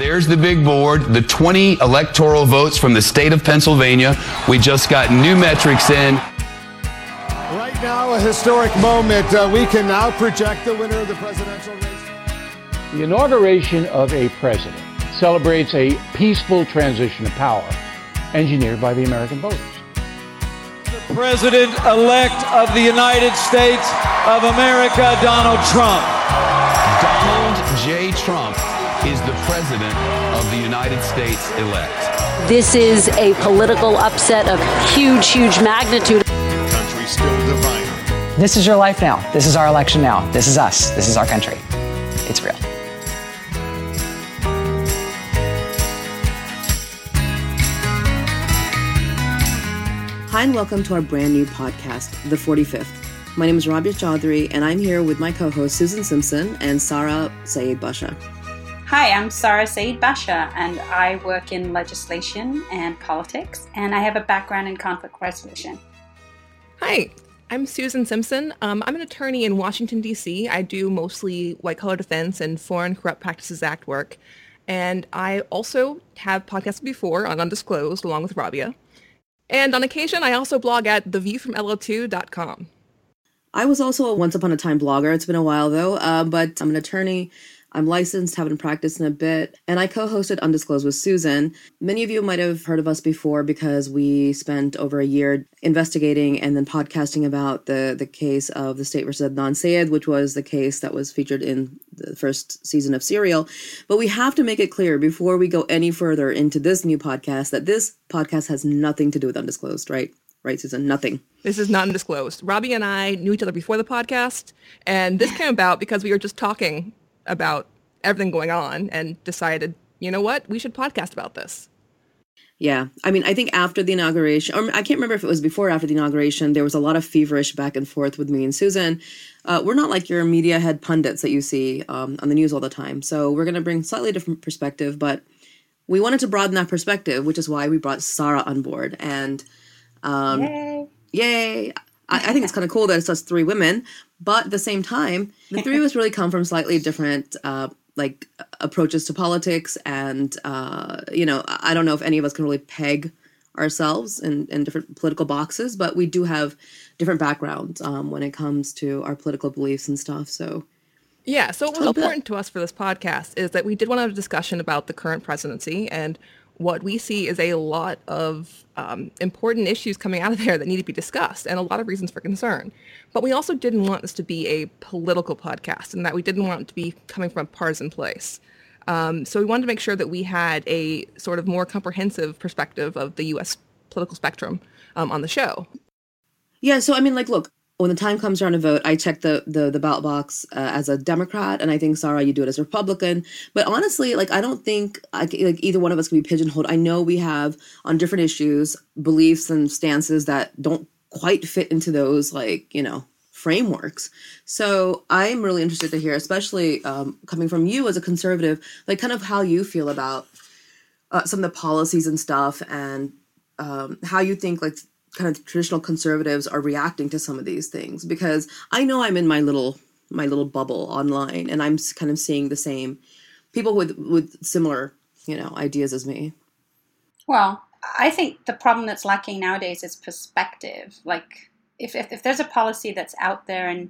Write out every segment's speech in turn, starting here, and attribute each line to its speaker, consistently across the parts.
Speaker 1: There's the big board, the 20 electoral votes from the state of Pennsylvania. We just got new metrics in.
Speaker 2: Right now, a historic moment. We can now project the winner of the presidential race.
Speaker 3: The inauguration of a president celebrates a peaceful transition of power engineered by the American voters.
Speaker 4: The President-elect of the United States of America, Donald Trump.
Speaker 1: Donald J. Trump is the president of the United States elect.
Speaker 5: This is a political upset of huge, huge magnitude.
Speaker 2: The country still divided.
Speaker 6: This is your life now. This is our election now. This is us. This is our country. It's real.
Speaker 7: Hi, and welcome to our brand new podcast, The 45th. My name is Rabia Chaudhry, and I'm here with my co-hosts Susan Simpson and Sarah Saeed Basha.
Speaker 8: Hi, I'm Sarah Saeed Basha, and I work in legislation and politics, and I have a background in conflict resolution.
Speaker 9: Hi, I'm Susan Simpson. I'm an attorney in Washington, D.C. I do mostly white-collar defense and Foreign Corrupt Practices Act work, and I also have podcasted before on Undisclosed along with Rabia. And on occasion, I also blog at theviewfromlo2.com.
Speaker 7: I was also a once upon a time blogger. It's been a while though, but I'm an attorney. I'm licensed, haven't practiced in a bit, and I co-hosted Undisclosed with Susan. Many of you might have heard of us before because we spent over a year investigating and then podcasting about the case of the state versus Adnan Syed, which was the case that was featured in the first season of Serial. But we have to make it clear before we go any further into this new podcast that this podcast has nothing to do with Undisclosed, right? Right, Susan? Nothing.
Speaker 9: This is not Undisclosed. Robbie and I knew each other before the podcast, and this came about because we were just talking about everything going on and decided, you know what, we should podcast about this.
Speaker 7: Yeah. I mean, I think after the inauguration, or I can't remember if it was before or after the inauguration, there was a lot of feverish back and forth with me and Susan. We're not like your media head pundits that you see on the news all the time. So we're going to bring slightly different perspective, but we wanted to broaden that perspective, which is why we brought Sarah on board. And yay. I think it's kind of cool that it's us three women, but at the same time, the three of us really come from slightly different approaches to politics, and I don't know if any of us can really peg ourselves in different political boxes, but we do have different backgrounds when it comes to our political beliefs and stuff. So
Speaker 9: yeah, so what was important to us for this podcast is that we did want to have a discussion about the current presidency, and what we see is a lot of important issues coming out of there that need to be discussed and a lot of reasons for concern. But we also didn't want this to be a political podcast, and that we didn't want it to be coming from a partisan place. So we wanted to make sure that we had a sort of more comprehensive perspective of the U.S. political spectrum on the show.
Speaker 7: Yeah, so I mean, look, when the time comes around to vote, I check the ballot box as a Democrat, and I think, Sarah, you do it as a Republican. But honestly, I don't think either one of us can be pigeonholed. I know we have, on different issues, beliefs and stances that don't quite fit into those, frameworks. So I'm really interested to hear, especially coming from you as a conservative, kind of how you feel about some of the policies and stuff, and how you think, kind of traditional conservatives are reacting to some of these things, because I know I'm in my little bubble online, and I'm kind of seeing the same people with similar, ideas as me.
Speaker 8: Well, I think the problem that's lacking nowadays is perspective. If there's a policy that's out there and,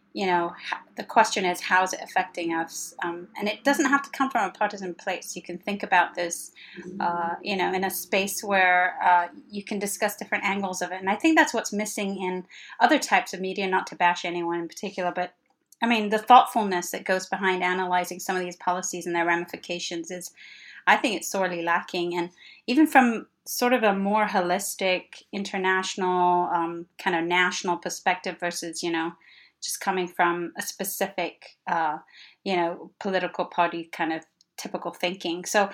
Speaker 8: the question is, how is it affecting us? And it doesn't have to come from a partisan place. You can think about this, in a space where you can discuss different angles of it. And I think that's what's missing in other types of media, not to bash anyone in particular, but I mean, the thoughtfulness that goes behind analyzing some of these policies and their ramifications I think it's sorely lacking. And even from sort of a more holistic, international, kind of national perspective versus, just coming from a specific, political party kind of typical thinking. So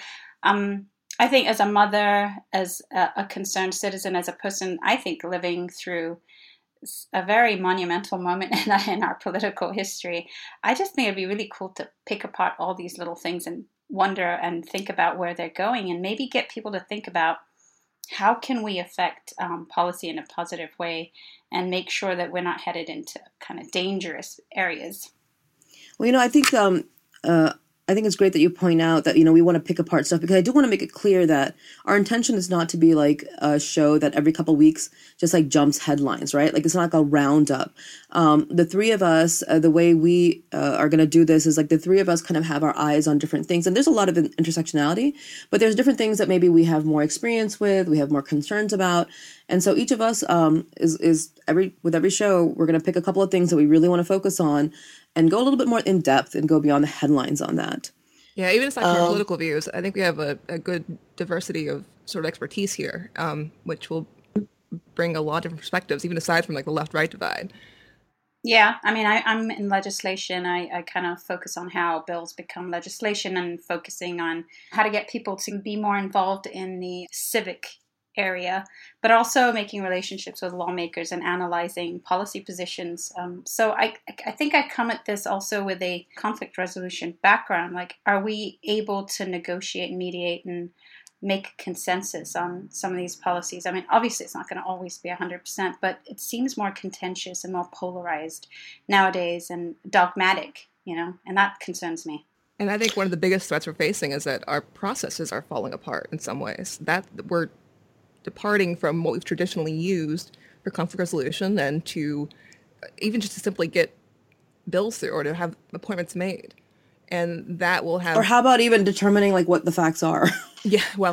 Speaker 8: I think as a mother, as a concerned citizen, as a person, I think living through a very monumental moment in our political history, I just think it'd be really cool to pick apart all these little things and wonder and think about where they're going, and maybe get people to think about how can we affect policy in a positive way and make sure that we're not headed into kind of dangerous areas.
Speaker 7: Well, I think I think it's great that you point out that, we want to pick apart stuff, because I do want to make it clear that our intention is not to be like a show that every couple weeks just like jumps headlines, right? Like it's not like a roundup. The three of us, the way we are going to do this is like the three of us kind of have our eyes on different things. And there's a lot of intersectionality, but there's different things that maybe we have more experience with, we have more concerns about. And so each of us with every show, we're going to pick a couple of things that we really want to focus on and go a little bit more in depth and go beyond the headlines on that.
Speaker 9: Yeah, even aside from our political views, I think we have a good diversity of sort of expertise here, which will bring a lot of different perspectives, even aside from like the left-right divide.
Speaker 8: Yeah, I mean, I'm in legislation. I kind of focus on how bills become legislation and focusing on how to get people to be more involved in the civic area, but also making relationships with lawmakers and analyzing policy positions. So I think I come at this also with a conflict resolution background. Like, are we able to negotiate, mediate, and make consensus on some of these policies? I mean, obviously it's not going to always be 100%, but it seems more contentious and more polarized nowadays and dogmatic, and that concerns me.
Speaker 9: And I think one of the biggest threats we're facing is that our processes are falling apart in some ways. That we're departing from what we've traditionally used for conflict resolution and to even just to simply get bills through or to have appointments made. And that will have...
Speaker 7: Or how about even determining like what the facts are?
Speaker 9: Yeah, well...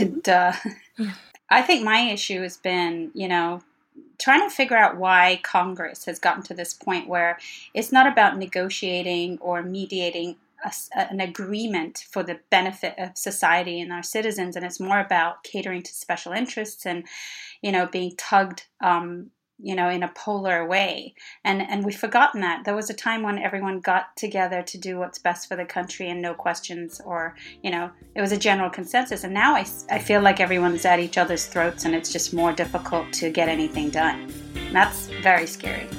Speaker 8: I think my issue has been, trying to figure out why Congress has gotten to this point where it's not about negotiating or mediating an agreement for the benefit of society and our citizens, and it's more about catering to special interests and, being tugged, in a polar way. And we've forgotten that. There was a time when everyone got together to do what's best for the country and no questions, or, it was a general consensus. And now I feel like everyone's at each other's throats and it's just more difficult to get anything done. And that's very scary.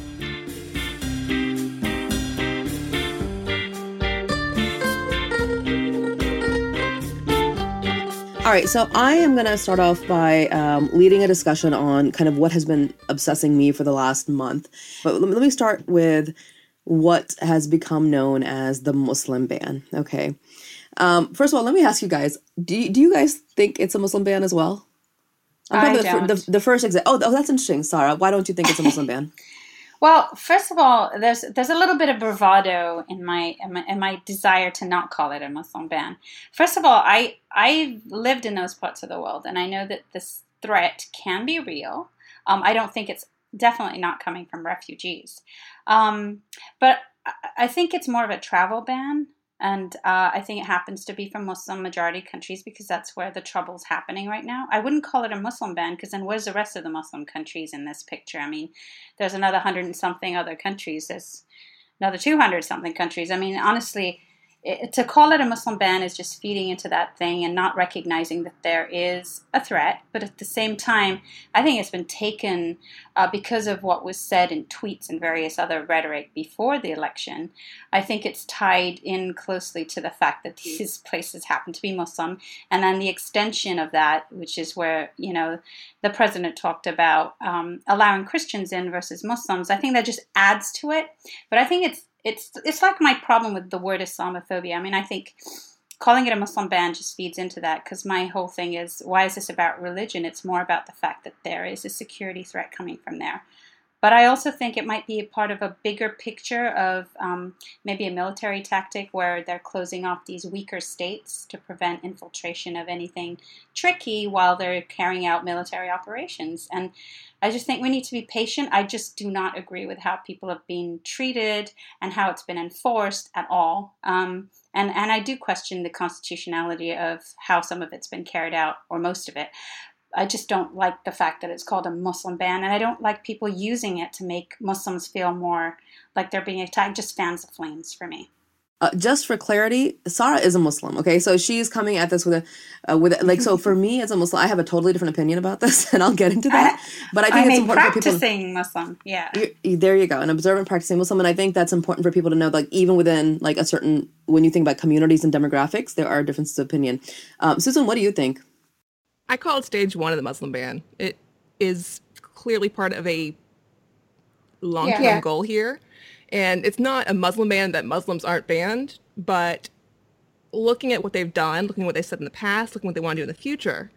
Speaker 7: All right, so I am going to start off by leading a discussion on kind of what has been obsessing me for the last month. But let me start with what has become known as the Muslim ban, okay? First of all, let me ask you guys, do you guys think it's a Muslim ban as well?
Speaker 8: I don't.
Speaker 7: The first example. Oh, that's interesting, Sarah. Why don't you think it's a Muslim ban?
Speaker 8: Well, first of all, there's a little bit of bravado in my desire to not call it a Muslim ban. First of all, I lived in those parts of the world, and I know that this threat can be real. I don't think it's definitely not coming from refugees, but I think it's more of a travel ban. And I think it happens to be from Muslim majority countries because that's where the trouble's happening right now. I wouldn't call it a Muslim ban because then where's the rest of the Muslim countries in this picture? I mean, there's another 100 and something other countries. There's another 200 something countries. I mean, honestly, to call it a Muslim ban is just feeding into that thing and not recognizing that there is a threat. But at the same time, I think it's been taken because of what was said in tweets and various other rhetoric before the election. I think it's tied in closely to the fact that these places happen to be Muslim. And then the extension of that, which is where, the president talked about allowing Christians in versus Muslims. I think that just adds to it. But I think it's like my problem with the word Islamophobia. I mean, I think calling it a Muslim ban just feeds into that because my whole thing is, why is this about religion? It's more about the fact that there is a security threat coming from there. But I also think it might be a part of a bigger picture of maybe a military tactic where they're closing off these weaker states to prevent infiltration of anything tricky while they're carrying out military operations. And I just think we need to be patient. I just do not agree with how people have been treated and how it's been enforced at all. And I do question the constitutionality of how some of it's been carried out, or most of it. I just don't like the fact that it's called a Muslim ban, and I don't like people using it to make Muslims feel more like they're being attacked. Just fans the flames for me.
Speaker 7: Just for clarity, Sarah is a Muslim, okay? So she's coming at this with so for me as a Muslim, I have a totally different opinion about this, and I'll get into that. But I think it's important for people.
Speaker 8: Practicing Muslim, yeah.
Speaker 7: There you go, an observant practicing Muslim, and I think that's important for people to know. Like even within like a certain, when you think about communities and demographics, there are differences of opinion. Susan, what do you think?
Speaker 9: I call it stage one of the Muslim ban. It is clearly part of a long-term goal here. And it's not a Muslim ban that Muslims aren't banned, but looking at what they've done, looking at what they said in the past, looking at what they want to do in the future,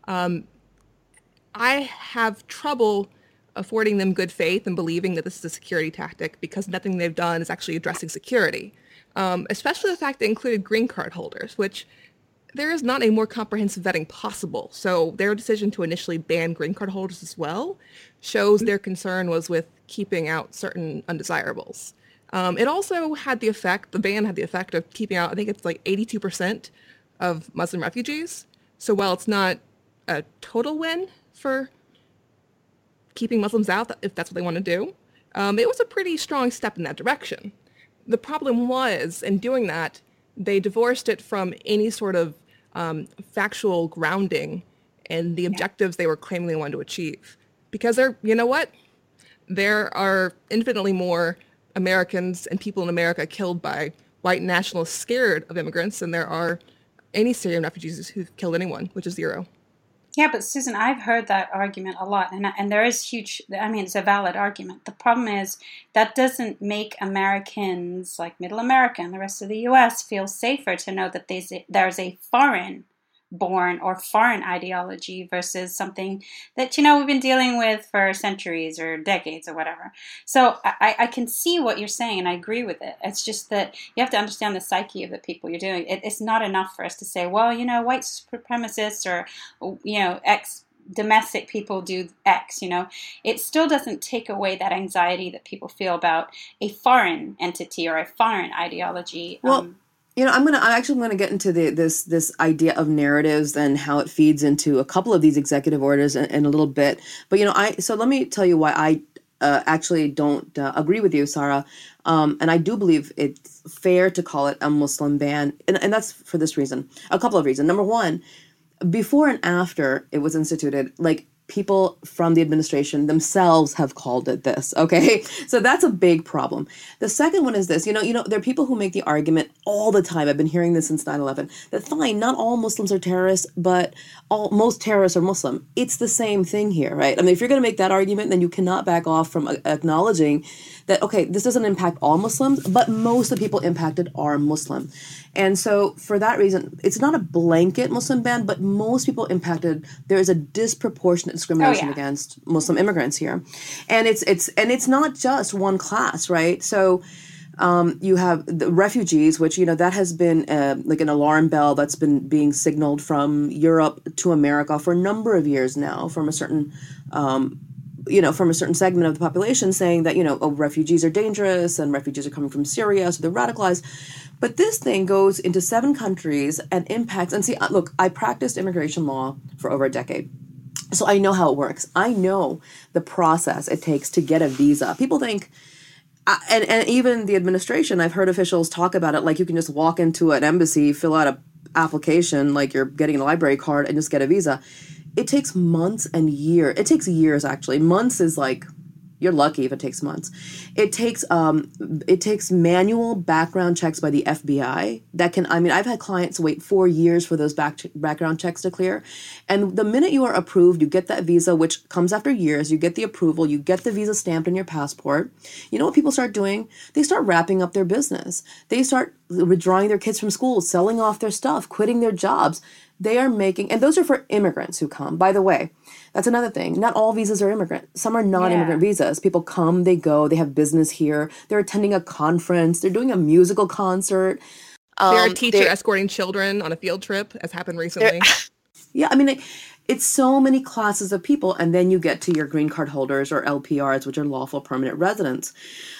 Speaker 9: I have trouble affording them good faith and believing that this is a security tactic because nothing they've done is actually addressing security, especially the fact they included green card holders, which there is not a more comprehensive vetting possible. So their decision to initially ban green card holders as well shows their concern was with keeping out certain undesirables. It also had the ban had the effect of keeping out, I think it's like 82% of Muslim refugees. So while it's not a total win for keeping Muslims out, if that's what they want to do, it was a pretty strong step in that direction. The problem was, in doing that, they divorced it from any sort of factual grounding and the objectives they were claiming they wanted to achieve. Because there are infinitely more Americans and people in America killed by white nationalists scared of immigrants than there are any Syrian refugees who've killed anyone, which is 0.
Speaker 8: Yeah, but Susan, I've heard that argument a lot, and there is it's a valid argument. The problem is that doesn't make Americans, like Middle America and the rest of the U.S., feel safer to know that there's a foreign-born or foreign ideology versus something that, we've been dealing with for centuries or decades or whatever. So I can see what you're saying, and I agree with it. It's just that you have to understand the psyche of the people you're doing. It's not enough for us to say, well, white supremacists or, domestic people do X, It still doesn't take away that anxiety that people feel about a foreign entity or a foreign ideology.
Speaker 7: Well, I'm gonna get into this idea of narratives and how it feeds into a couple of these executive orders in a little bit. But so let me tell you why I actually don't agree with you, Sarah. And I do believe it's fair to call it a Muslim ban, and that's for this reason. A couple of reasons. Number one, before and after it was instituted, people from the administration themselves have called it this, okay? So that's a big problem. The second one is this, there are people who make the argument all the time, I've been hearing this since 9/11, that fine, not all Muslims are terrorists, but most terrorists are Muslim. It's the same thing here, right? I mean, if you're going to make that argument, then you cannot back off from acknowledging that, okay, this doesn't impact all Muslims, but most of the people impacted are Muslim. And so for that reason, it's not a blanket Muslim ban, but most people impacted, there is a disproportionate discrimination against Muslim immigrants here. And it's not just one class, right? So you have the refugees, which, that has been an alarm bell that's been being signaled from Europe to America for a number of years now, from a certain segment of the population saying that, refugees are dangerous and refugees are coming from Syria, so they're radicalized. But this thing goes into 7 countries and impacts, and see, look, I practiced immigration law for over a decade. So I know how it works. I know the process it takes to get a visa. People think, and even the administration, I've heard officials talk about it like you can just walk into an embassy, fill out an application like you're getting a library card and just get a visa. It takes months and years. It takes years, actually. Months is you're lucky if it takes months. It takes manual background checks by the FBI I've had clients wait 4 years for those background checks to clear. And the minute you are approved, you get that visa, which comes after years, you get the approval, you get the visa stamped in your passport. You know what people start doing? They start wrapping up their business. They start withdrawing their kids from school, selling off their stuff, quitting their jobs. They are making, and those are for immigrants who come. By the way, that's another thing. Not all visas are immigrant. Some are non-immigrant visas. People come, they go, they have business here. They're attending a conference. They're doing a musical concert.
Speaker 9: They're a teacher escorting children on a field trip, as happened recently.
Speaker 7: Yeah, I mean, it's so many classes of people, and then you get to your green card holders or LPRs, which are lawful permanent residents.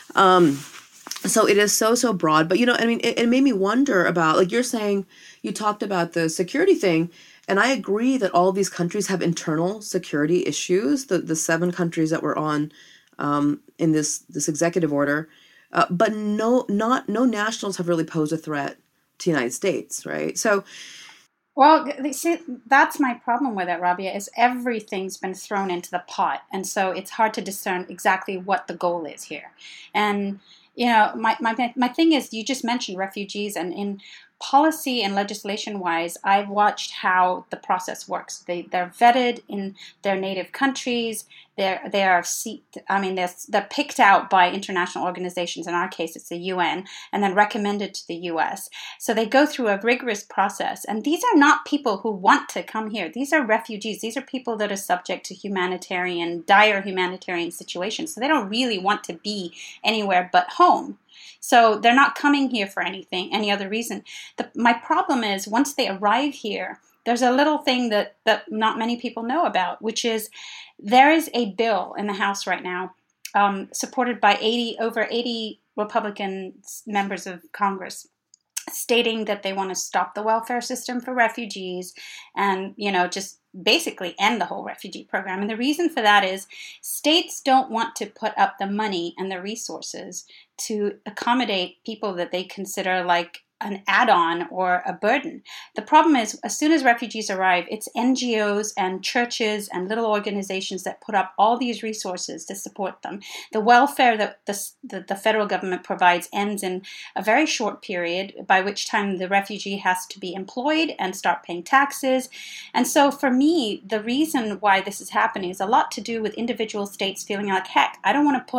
Speaker 7: So it is so broad. But, it made me wonder about, you're saying, you talked about the security thing, and I agree that all of these countries have internal security issues, the 7 countries that were on in this executive order, but no nationals have really posed a threat to the United States, right? So,
Speaker 8: well, see, that's my problem with it, Rabia, is everything's been thrown into the pot, and so it's hard to discern exactly what the goal is here. And my thing is, you just mentioned refugees, and in policy and legislation-wise, I've watched how the process works. They're vetted in their native countries. They're picked out by international organizations. In our case, it's the UN, and then recommended to the US. So they go through a rigorous process. And these are not people who want to come here. These are refugees. These are people that are subject to dire humanitarian situations. So they don't really want to be anywhere but home. So they're not coming here for any other reason. My problem is once they arrive here, there's a little thing that not many people know about, which is there is a bill in the House right now supported by over 80 Republican members of Congress, stating that they want to stop the welfare system for refugees and, just basically end the whole refugee program. And the reason for that is states don't want to put up the money and the resources to accommodate people that they consider like an add-on or a burden. The problem is, as soon as refugees arrive, it's NGOs and churches and little organizations that put up all these resources to support them. The welfare that the federal government provides ends in a very short period, by which time the refugee has to be employed and start paying taxes. And so for me, the reason why this is happening is a lot to do with individual states feeling like, heck, I don't want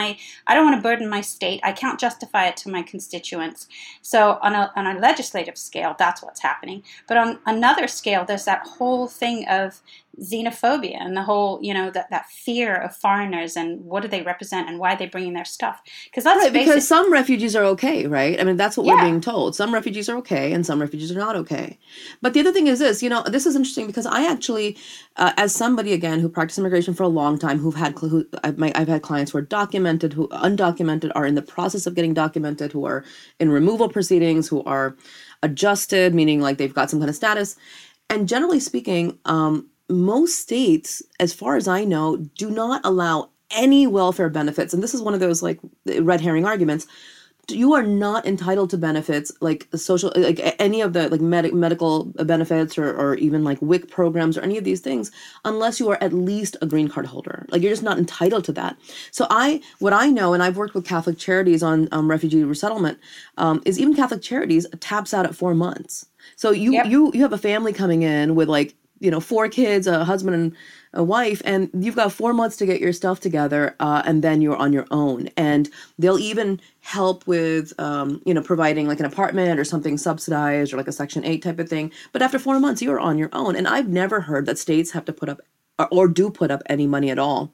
Speaker 8: to burden my state. I can't justify it to my constituents. So on a legislative scale, that's what's happening. But on another scale, there's that whole thing of xenophobia and the whole, that fear of foreigners and what do they represent and why are they bringing their stuff.
Speaker 7: Because some refugees are okay, right? I mean, that's what we're being told. Some refugees are okay and some refugees are not okay. But the other thing is this, this is interesting because I actually, as somebody, again, who practiced immigration for a long time, I've had clients who are documented, who undocumented, are in the process of getting documented, who are in removal proceedings, who are adjusted, meaning like they've got some kind of status. And generally speaking, most states, as far as I know, do not allow any welfare benefits. And this is one of those like red herring arguments. You are not entitled to benefits like social, like any of the like medical benefits or even like WIC programs or any of these things, unless you are at least a green card holder. Like you're just not entitled to that. So what I know, and I've worked with Catholic Charities on refugee resettlement, is even Catholic Charities taps out at 4 months. So you have a family coming in with like, 4 kids, a husband and a wife, and you've got 4 months to get your stuff together, and then you're on your own. And they'll even help with, providing like an apartment or something subsidized or like a Section 8 type of thing. But after 4 months, you're on your own. And I've never heard that states have to put up or do put up any money at all.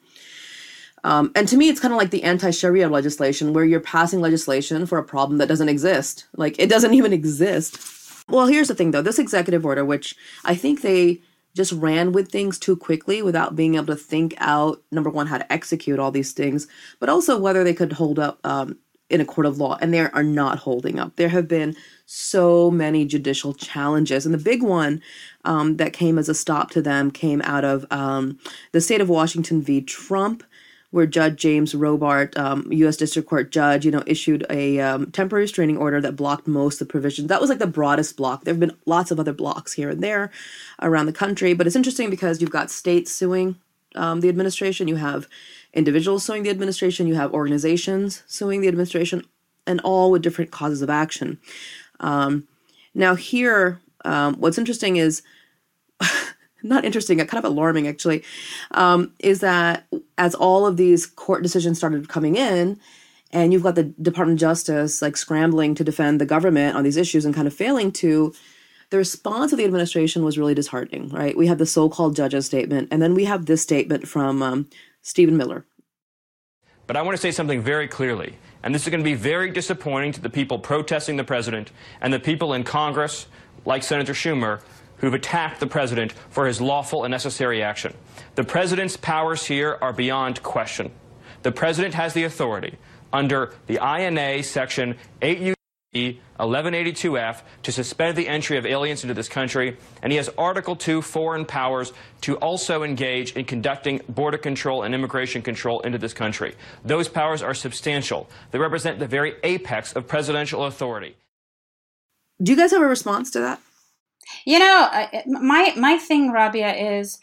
Speaker 7: And to me, it's kind of like the anti-Sharia legislation where you're passing legislation for a problem that doesn't exist. Like it doesn't even exist. Well, here's the thing, though. This executive order, which I think they just ran with things too quickly without being able to think out, number one, how to execute all these things, but also whether they could hold up in a court of law. And they are not holding up. There have been so many judicial challenges. And the big one that came as a stop to them came out of the state of Washington v. Trump, where Judge James Robart, U.S. District Court judge, issued a temporary restraining order that blocked most of the provisions. That was like the broadest block. There have been lots of other blocks here and there around the country. But it's interesting because you've got states suing the administration. You have individuals suing the administration. You have organizations suing the administration, and all with different causes of action. Now here, what's interesting is... not interesting, kind of alarming actually, is that as all of these court decisions started coming in, and you've got the Department of Justice like scrambling to defend the government on these issues and kind of failing to, the response of the administration was really disheartening, right? We have the so-called judge's statement, and then we have this statement from Stephen Miller.
Speaker 10: But I want to say something very clearly, and this is going to be very disappointing to the people protesting the president and the people in Congress, like Senator Schumer, who've attacked the president for his lawful and necessary action. The president's powers here are beyond question. The president has the authority under the INA Section 8 U.S.C. 1182F to suspend the entry of aliens into this country, and he has Article 2 foreign powers to also engage in conducting border control and immigration control into this country. Those powers are substantial. They represent the very apex of presidential authority.
Speaker 7: Do you guys have a response to that?
Speaker 8: My thing, Rabia, is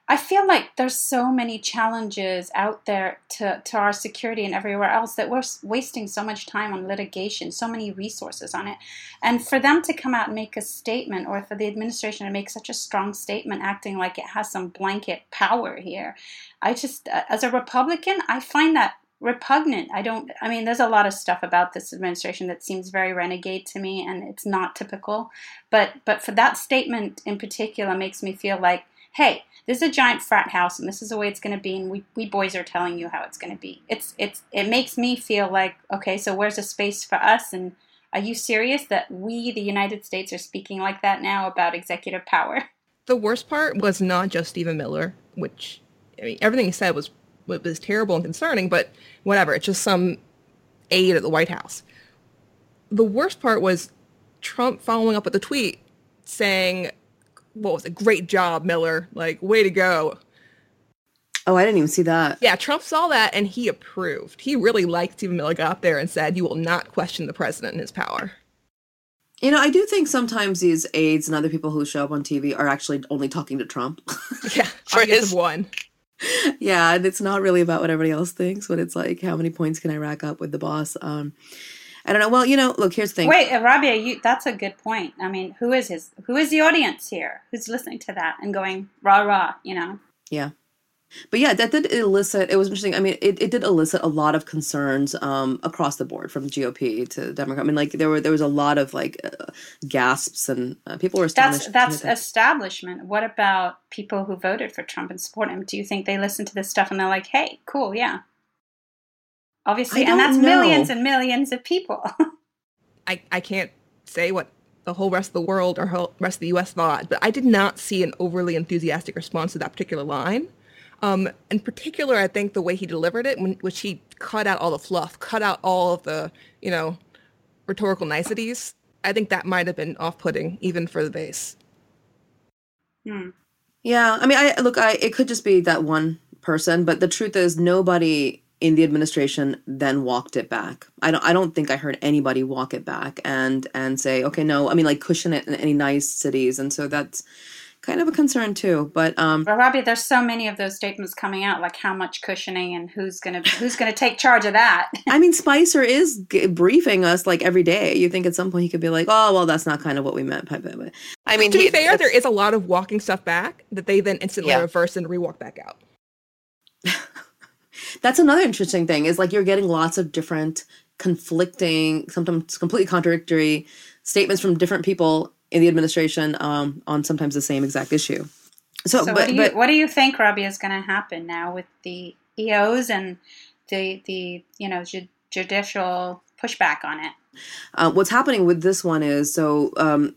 Speaker 8: I feel like there's so many challenges out there to our security and everywhere else that we're wasting so much time on litigation, so many resources on it. And for them to come out and make a statement, or for the administration to make such a strong statement acting like it has some blanket power here, I just, as a Republican, I find that repugnant. I mean, there's a lot of stuff about this administration that seems very renegade to me, and it's not typical. But for that statement in particular makes me feel like, hey, this is a giant frat house, and this is the way it's going to be, and we boys are telling you how it's going to be. It makes me feel like, okay, so where's the space for us? And are you serious that we, the United States, are speaking like that now about executive power?
Speaker 9: The worst part was not just Stephen Miller, which, I mean, everything he said was terrible and concerning, but whatever, it's just some aide at the White House. The worst part was Trump following up with a tweet saying, what was it? Great job, Miller. Like, way to go.
Speaker 7: Oh, I didn't even see that.
Speaker 9: Yeah, Trump saw that and he approved. He really liked Stephen Miller, got up there and said, you will not question the president and his power.
Speaker 7: You know, I do think sometimes these aides and other people who show up on TV are actually only talking to Trump.
Speaker 9: Yeah, for his one.
Speaker 7: Yeah, and it's not really about what everybody else thinks, but it's like, how many points can I rack up with the boss? I don't know. Well, you know, look, here's the thing.
Speaker 8: Wait, Rabia, that's a good point. I mean, who is the audience here? Who's listening to that and going, rah, rah, you know?
Speaker 7: Yeah. But yeah, that did elicit, it was interesting. I mean, it did elicit a lot of concerns across the board, from GOP to Democrat. I mean, like, there was a lot of like gasps, and people were astonished.
Speaker 8: That's establishment. What about people who voted for Trump and support him? Do you think they listen to this stuff and they're like, hey, cool, yeah. Obviously, and that's millions and millions of people.
Speaker 9: I can't say what the whole rest of the world or whole rest of the U.S. thought, but I did not see an overly enthusiastic response to that particular line. In particular, I think the way he delivered it, which he cut out all the fluff, cut out all of the, you know, rhetorical niceties, I think that might have been off-putting even for the base.
Speaker 7: Yeah, I mean, it could just be that one person, but the truth is nobody in the administration then walked it back. I don't think I heard anybody walk it back and say, okay, no, I mean, like, cushion it in any nice cities. And so that's kind of a concern too. But
Speaker 8: Robbie, there's so many of those statements coming out, like how much cushioning and who's gonna take charge of that.
Speaker 7: I mean, Spicer is briefing us like every day. You think at some point he could be like, oh, well, that's not kind of what we meant.
Speaker 9: I mean, to be fair, there is a lot of walking stuff back that they then instantly reverse and rewalk back out.
Speaker 7: That's another interesting thing, is like you're getting lots of different conflicting, sometimes completely contradictory statements from different people in the administration on sometimes the same exact issue. So
Speaker 8: what do you think, Robbie, is going to happen now with the EOs and the judicial pushback on it?
Speaker 7: What's happening with this one is, the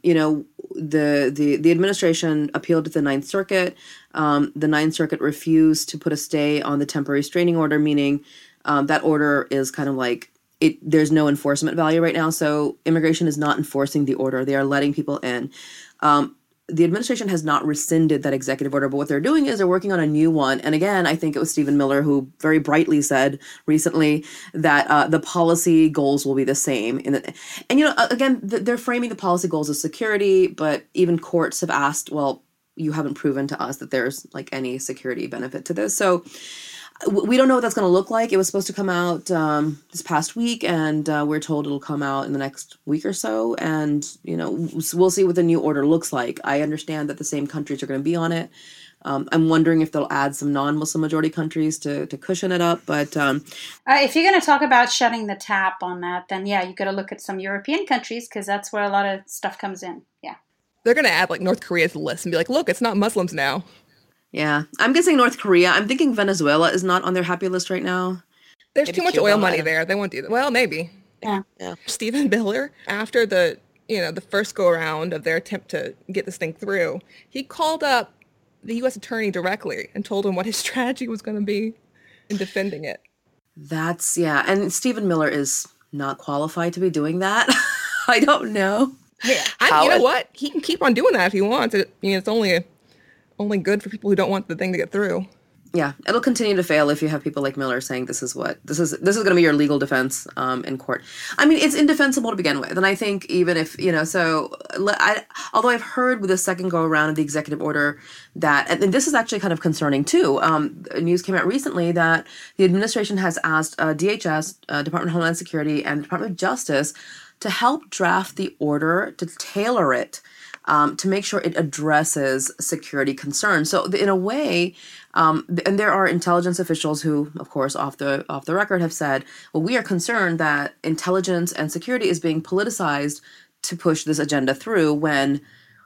Speaker 7: administration appealed to the Ninth Circuit. The Ninth Circuit refused to put a stay on the temporary restraining order, meaning that order is kind of like, there's no enforcement value right now. So immigration is not enforcing the order. They are letting people in. The administration has not rescinded that executive order, but what they're doing is they're working on a new one. And again, I think it was Stephen Miller who very brightly said recently that the policy goals will be the same. Again, they're framing the policy goals as security, but even courts have asked, well, you haven't proven to us that there's like any security benefit to this. So we don't know what that's going to look like. It was supposed to come out this past week, and we're told it'll come out in the next week or so. And, we'll see what the new order looks like. I understand that the same countries are going to be on it. I'm wondering if they'll add some non-Muslim majority countries to cushion it up. But
Speaker 8: if you're going to talk about shutting the tap on that, then, yeah, you got to look at some European countries, because that's where a lot of stuff comes in. Yeah.
Speaker 9: They're going to add like North Korea to the list and be like, look, it's not Muslims now.
Speaker 7: Yeah, I'm guessing North Korea. I'm thinking Venezuela is not on their happy list right now.
Speaker 9: There's maybe too much oil money there. They won't do that. Well, maybe.
Speaker 8: Yeah.
Speaker 9: Stephen Miller, after the first go around of their attempt to get this thing through, he called up the U.S. attorney directly and told him what his strategy was going to be in defending it.
Speaker 7: And Stephen Miller is not qualified to be doing that. I don't know.
Speaker 9: Yeah, you know what? He can keep on doing that if he wants. It's only good for people who don't want the thing to get through.
Speaker 7: Yeah, it'll continue to fail if you have people like Miller saying this is going to be your legal defense in court. I mean, it's indefensible to begin with, and I think even if although I've heard with the second go around of the executive order that, and this is actually kind of concerning too. News came out recently that the administration has asked DHS, Department of Homeland Security, and the Department of Justice to help draft the order to tailor it to make sure it addresses security concerns. So in a way. And there are intelligence officials who, of course, off the record have said, well, we are concerned that intelligence and security is being politicized to push this agenda through when,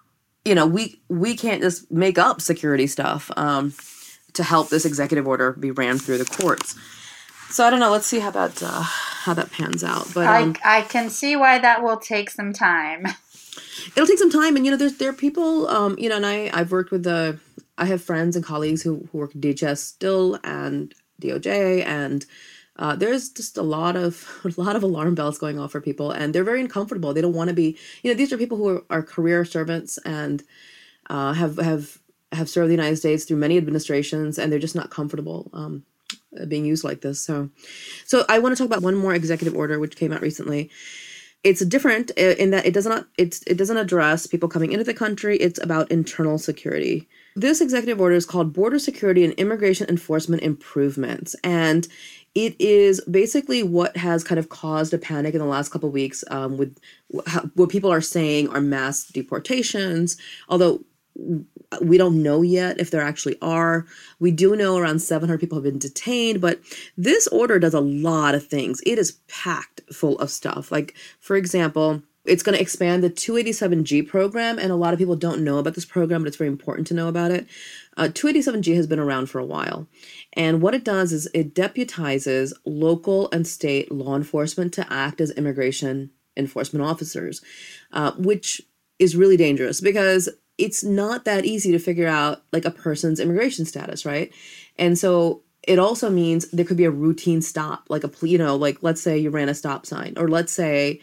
Speaker 7: we can't just make up security stuff to help this executive order be ran through the courts. So I don't know. Let's see how that pans out. But
Speaker 8: I can see why that will take some time.
Speaker 7: It'll take some time, and there are people, and I've worked with I have friends and colleagues who work at DHS still and DOJ, and there's just a lot of alarm bells going off for people, and they're very uncomfortable. They don't want to be, these are people who are career servants and have served the United States through many administrations, and they're just not comfortable being used like this. So I want to talk about one more executive order which came out recently. It's different in that it doesn't address people coming into the country. It's about internal security. This executive order is called Border Security and Immigration Enforcement Improvements. And it is basically what has kind of caused a panic in the last couple of weeks with what people are saying are mass deportations, although we don't know yet if there actually are. We do know around 700 people have been detained, but this order does a lot of things. It is packed full of stuff. Like, for example, it's going to expand the 287G program, and a lot of people don't know about this program, but it's very important to know about it. 287G has been around for a while, and what it does is it deputizes local and state law enforcement to act as immigration enforcement officers, which is really dangerous because it's not that easy to figure out like a person's immigration status, right? And so it also means there could be a routine stop, like like let's say you ran a stop sign, or let's say,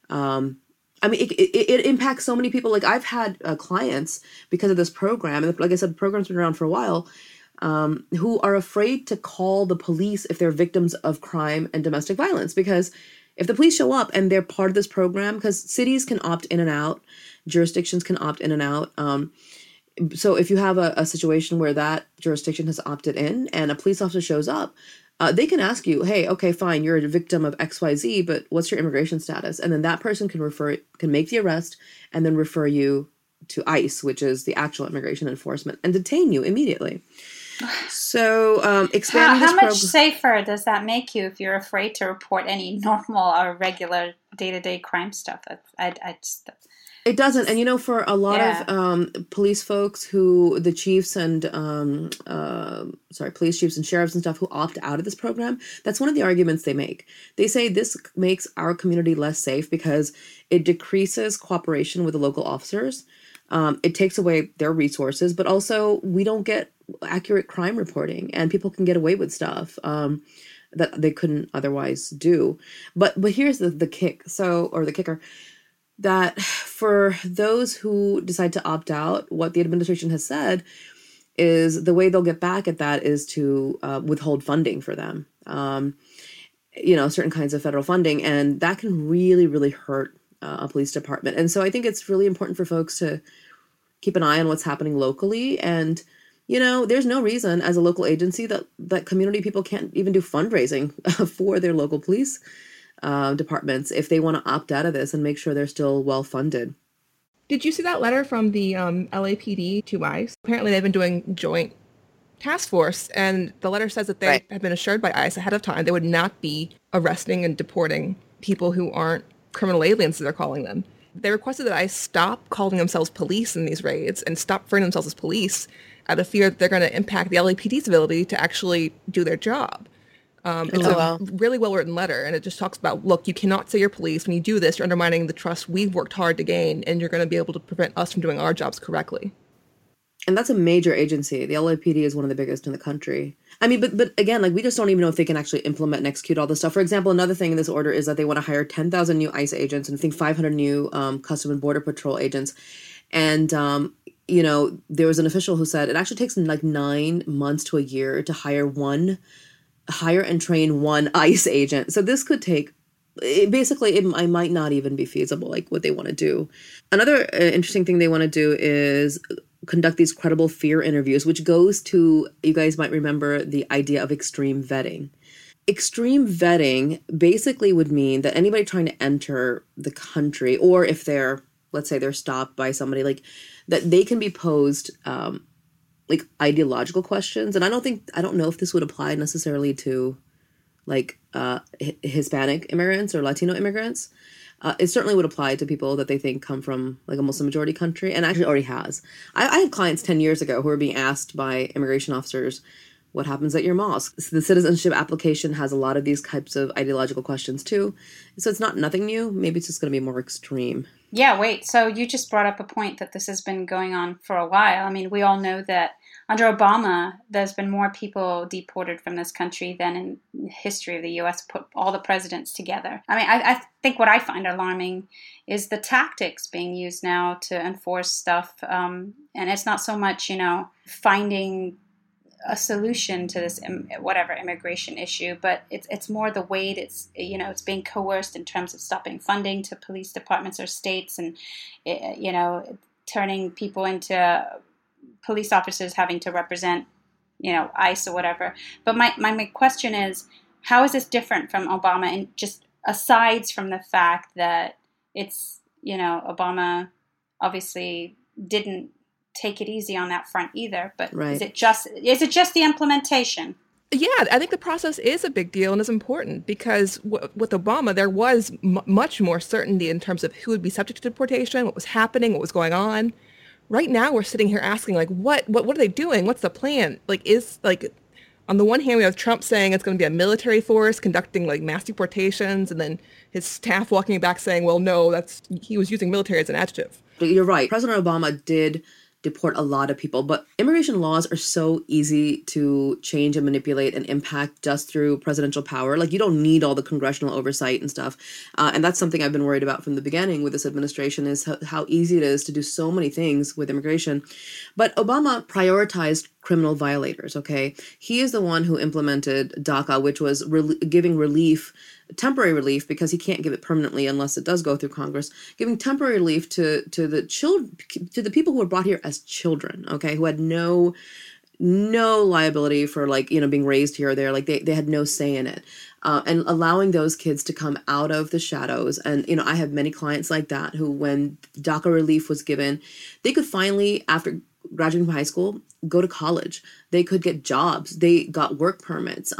Speaker 7: it impacts so many people. Like I've had clients because of this program, and like I said, the program's been around for a while, who are afraid to call the police if they're victims of crime and domestic violence, because if the police show up and they're part of this program, because cities can opt in and out, jurisdictions can opt in and out. So if you have a situation where that jurisdiction has opted in and a police officer shows up, they can ask you, hey, okay, fine, you're a victim of XYZ, but what's your immigration status? And then that person can make the arrest and then refer you to ICE, which is the actual immigration enforcement, and detain you immediately. So expanding
Speaker 8: how much safer does that make you if you're afraid to report any normal or regular day-to-day crime stuff?
Speaker 7: It doesn't. And, for a lot of police folks the chiefs and, police chiefs and sheriffs and stuff who opt out of this program, that's one of the arguments they make. They say this makes our community less safe because it decreases cooperation with the local officers. It takes away their resources, but also we don't get accurate crime reporting, and people can get away with stuff that they couldn't otherwise do. But here's the kicker. That for those who decide to opt out, what the administration has said is the way they'll get back at that is to withhold funding for them, certain kinds of federal funding. And that can really, really hurt a police department. And so I think it's really important for folks to keep an eye on what's happening locally. And, there's no reason as a local agency that community people can't even do fundraising for their local police departments if they want to opt out of this and make sure they're still well funded.
Speaker 9: Did you see that letter from the LAPD to ICE? Apparently they've been doing joint task force, and the letter says that they have been assured by ICE ahead of time they would not be arresting and deporting people who aren't criminal aliens, as they're calling them. They requested that ICE stop calling themselves police in these raids and stop referring themselves as police out of fear that they're going to impact the LAPD's ability to actually do their job. It's a really well-written letter, and it just talks about, look, you cannot say you're police. When you do this, you're undermining the trust we've worked hard to gain, and you're going to be able to prevent us from doing our jobs correctly.
Speaker 7: And that's a major agency. The LAPD is one of the biggest in the country. I mean, but again, we just don't even know if they can actually implement and execute all this stuff. For example, another thing in this order is that they want to hire 10,000 new ICE agents and I think 500 new Customs and Border Patrol agents. And, there was an official who said it actually takes like 9 months to a year to hire and train one ICE agent. So this could take, it might not even be feasible, like what they want to do. Another interesting thing they want to do is conduct these credible fear interviews, which goes to, you guys might remember the idea of extreme vetting. Extreme vetting basically would mean that anybody trying to enter the country, or if let's say they're stopped by somebody, like that they can be posed like ideological questions. And I don't know if this would apply necessarily to like Hispanic immigrants or Latino immigrants. It certainly would apply to people that they think come from like a Muslim majority country, and actually already has. I had clients 10 years ago who were being asked by immigration officers, what happens at your mosque? The citizenship application has a lot of these types of ideological questions too. So it's not nothing new. Maybe it's just going to be more extreme.
Speaker 8: Yeah, wait. So you just brought up a point that this has been going on for a while. I mean, we all know that under Obama, there's been more people deported from this country than in the history of the U.S. Put all the presidents together. I mean, I think what I find alarming is the tactics being used now to enforce stuff. And it's not so much, finding a solution to this whatever immigration issue, but it's more the way it's being coerced in terms of stopping funding to police departments or states, and turning people into police officers having to represent ICE or whatever. But my question is, how is this different from Obama, and just aside from the fact that it's Obama obviously didn't take it easy on that front either, but right. Is it just the implementation?
Speaker 9: Yeah, I think the process is a big deal and is important because with Obama, there was much more certainty in terms of who would be subject to deportation, what was happening, what was going on. Right now, we're sitting here asking, like, what are they doing? What's the plan? On the one hand, we have Trump saying it's going to be a military force conducting like mass deportations, and then his staff walking back saying, well, no, he was using military as an adjective.
Speaker 7: You're right. President Obama did deport a lot of people, but immigration laws are so easy to change and manipulate and impact just through presidential power. Like, you don't need all the congressional oversight and stuff. And that's something I've been worried about from the beginning with this administration, is how easy it is to do so many things with immigration. But Obama prioritized criminal violators, okay? He is the one who implemented DACA, which was giving relief, temporary relief, because he can't give it permanently unless it does go through Congress, giving temporary relief to the people who were brought here as children, okay, who had no liability for being raised here or there, like they had no say in it, and allowing those kids to come out of the shadows. And I have many clients like that who, when DACA relief was given, they could finally, after graduating from high school, go to college. They could get jobs. They got work permits.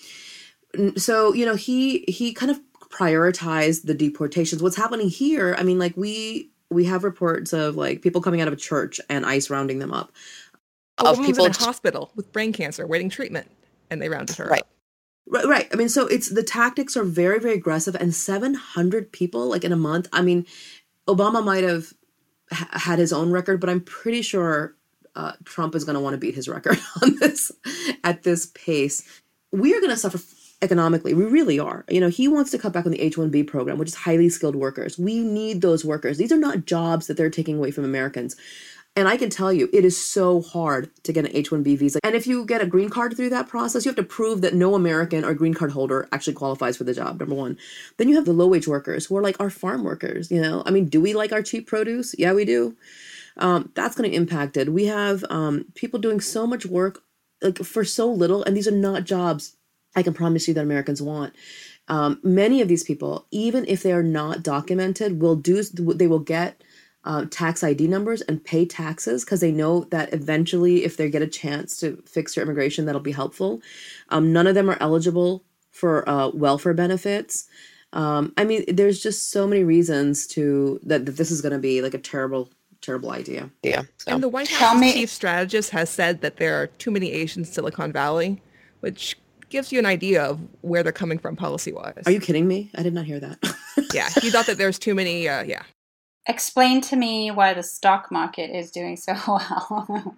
Speaker 7: So, he kind of prioritized the deportations. What's happening here, I mean, like we have reports of like people coming out of a church and ICE rounding them up.
Speaker 9: A woman was in a hospital with brain cancer waiting treatment, and they rounded her up.
Speaker 7: Right. I mean, so the tactics are very, very aggressive, and 700 people like in a month. I mean, Obama might have had his own record, but I'm pretty sure Trump is going to want to beat his record on this at this pace. We are going to suffer economically. We really are. He wants to cut back on the H-1B program, which is highly skilled workers. We need those workers. These are not jobs that they're taking away from Americans. And I can tell you, it is so hard to get an H-1B visa. And if you get a green card through that process, you have to prove that no American or green card holder actually qualifies for the job, number one. Then you have the low-wage workers who are like our farm workers, I mean, do we like our cheap produce? Yeah, we do. That's going to be impacted. We have people doing so much work like for so little, and these are not jobs I can promise you that Americans want. Many of these people, even if they are not documented, they will get tax ID numbers and pay taxes because they know that eventually, if they get a chance to fix their immigration, that'll be helpful. None of them are eligible for welfare benefits. I mean, there's just so many reasons that this is going to be like a terrible idea.
Speaker 6: Yeah.
Speaker 9: So. And the White House chief strategist has said that there are too many Asians in Silicon Valley, which gives you an idea of where they're coming from policy-wise.
Speaker 7: Are you kidding me? I did not hear that.
Speaker 9: Yeah, he thought that there's too many,
Speaker 8: Explain to me why the stock market is doing so well.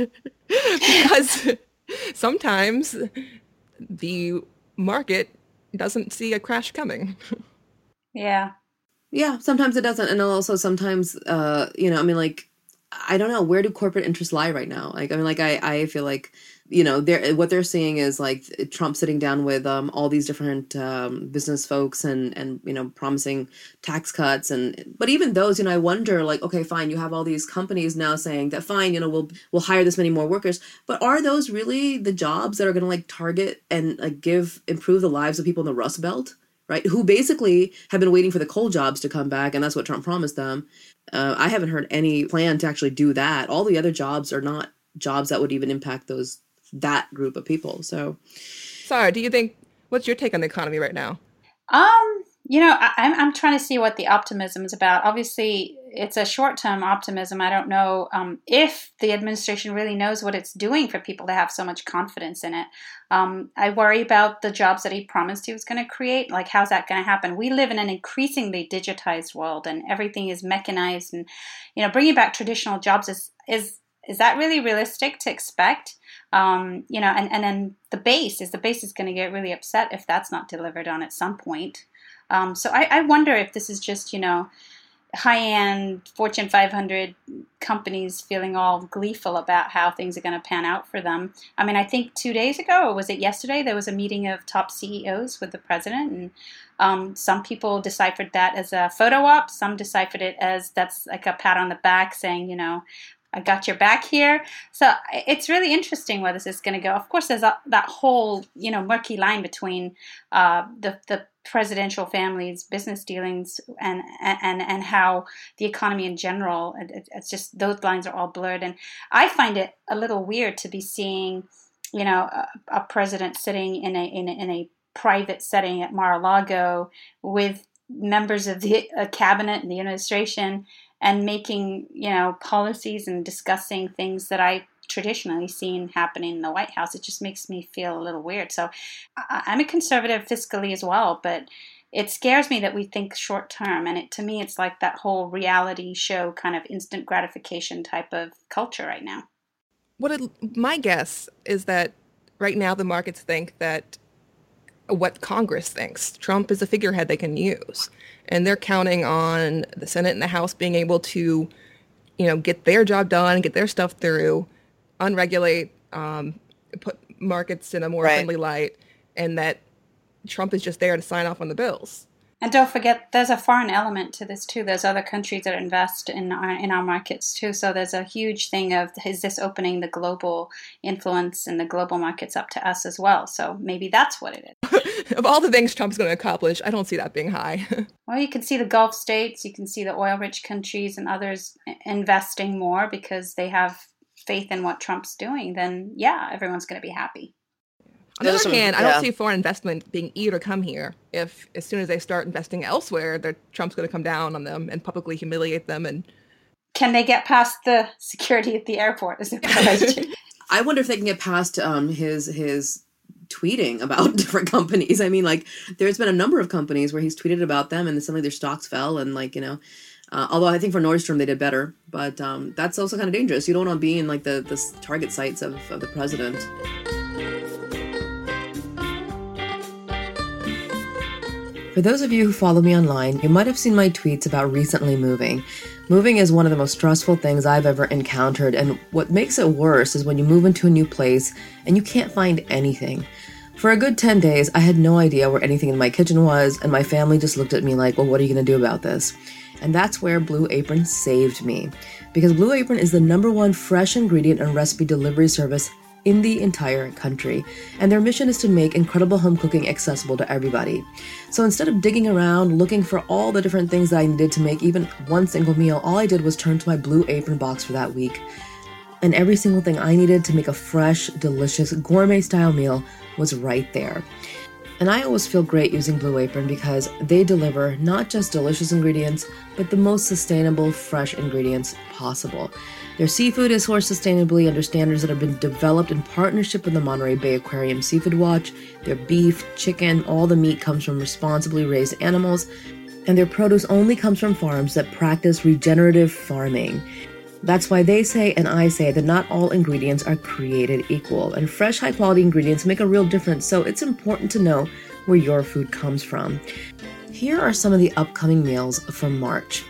Speaker 9: Because sometimes the market doesn't see a crash coming.
Speaker 8: Yeah.
Speaker 7: Yeah, sometimes it doesn't. And also sometimes, I don't know, where do corporate interests lie right now? Like, I mean, like, I feel like, what they're seeing is like Trump sitting down with all these different business folks and promising tax cuts, but even those, I wonder, like, okay, fine, you have all these companies now saying that fine, we'll hire this many more workers, but are those really the jobs that are going to like target and like improve the lives of people in the Rust Belt, right? Who basically have been waiting for the coal jobs to come back, and that's what Trump promised them. I haven't heard any plan to actually do that. All the other jobs are not jobs that would even impact that group of people. So,
Speaker 9: Sarah, what's your take on the economy right now?
Speaker 8: I'm trying to see what the optimism is about. Obviously, it's a short-term optimism. I don't know if the administration really knows what it's doing for people to have so much confidence in it. I worry about the jobs that he promised he was going to create. Like, how's that going to happen? We live in an increasingly digitized world, and everything is mechanized. And bringing back traditional jobs is that really realistic to expect? And then the base is going to get really upset if that's not delivered on at some point. So I wonder if this is just, high-end Fortune 500 companies feeling all gleeful about how things are going to pan out for them. I mean, I think 2 days ago, or was it yesterday, there was a meeting of top CEOs with the president, and some people deciphered that as a photo op. Some deciphered it as that's like a pat on the back saying, I got your back here. So it's really interesting where this is going to go. Of course, there's that whole, murky line between the presidential family's business dealings and how the economy in general. It's just those lines are all blurred. And I find it a little weird to be seeing, a president sitting in a private setting at Mar-a-Lago with members of the cabinet and the administration, and making, policies and discussing things that I traditionally seen happening in the White House. It just makes me feel a little weird. So I'm a conservative fiscally as well, but it scares me that we think short term. And to me, it's like that whole reality show kind of instant gratification type of culture right now.
Speaker 9: My guess is that right now the markets think that what Congress thinks. Trump is a figurehead they can use. And they're counting on the Senate and the House being able to, get their job done, get their stuff through, unregulate, put markets in a more friendly light, and that Trump is just there to sign off on the bills.
Speaker 8: And don't forget, there's a foreign element to this too. There's other countries that invest in our markets too. So there's a huge thing of, is this opening the global influence and the global markets up to us as well? So maybe that's what it is.
Speaker 9: Of all the things Trump's going to accomplish, I don't see that being high.
Speaker 8: Well, you can see the Gulf states, you can see the oil-rich countries and others investing more because they have faith in what Trump's doing. Then, yeah, everyone's going to be happy.
Speaker 9: On the other hand, I don't see foreign investment being eager to come here if, as soon as they start investing elsewhere, Trump's going to come down on them and publicly humiliate them. And
Speaker 8: can they get past the security at the airport? Is the question.
Speaker 7: I wonder if they can get past his tweeting about different companies. I mean, like, there's been a number of companies where he's tweeted about them and suddenly their stocks fell, and although I think for Nordstrom they did better, but that's also kind of dangerous. You don't want to be in like the target sites of the president. For those of you who follow me online, you might have seen my tweets about recently moving. Moving is one of the most stressful things I've ever encountered, and what makes it worse is when you move into a new place and you can't find anything. For a good 10 days, I had no idea where anything in my kitchen was, and my family just looked at me like, well, what are you going to do about this? And that's where Blue Apron saved me. Because Blue Apron is the #1 fresh ingredient and recipe delivery service in the entire country, and their mission is to make incredible home cooking accessible to everybody. So instead of digging around looking for all the different things that I needed to make even one single meal, all I did was turn to my Blue Apron box for that week. And every single thing I needed to make a fresh, delicious, gourmet-style meal was right there. And I always feel great using Blue Apron because they deliver not just delicious ingredients, but the most sustainable, fresh ingredients possible. Their seafood is sourced sustainably under standards that have been developed in partnership with the Monterey Bay Aquarium Seafood Watch. Their beef, chicken, all the meat comes from responsibly raised animals, and their produce only comes from farms that practice regenerative farming. That's why they say, and I say, that not all ingredients are created equal, and fresh, high-quality ingredients make a real difference, so it's important to know where your food comes from. Here are some of the upcoming meals for March.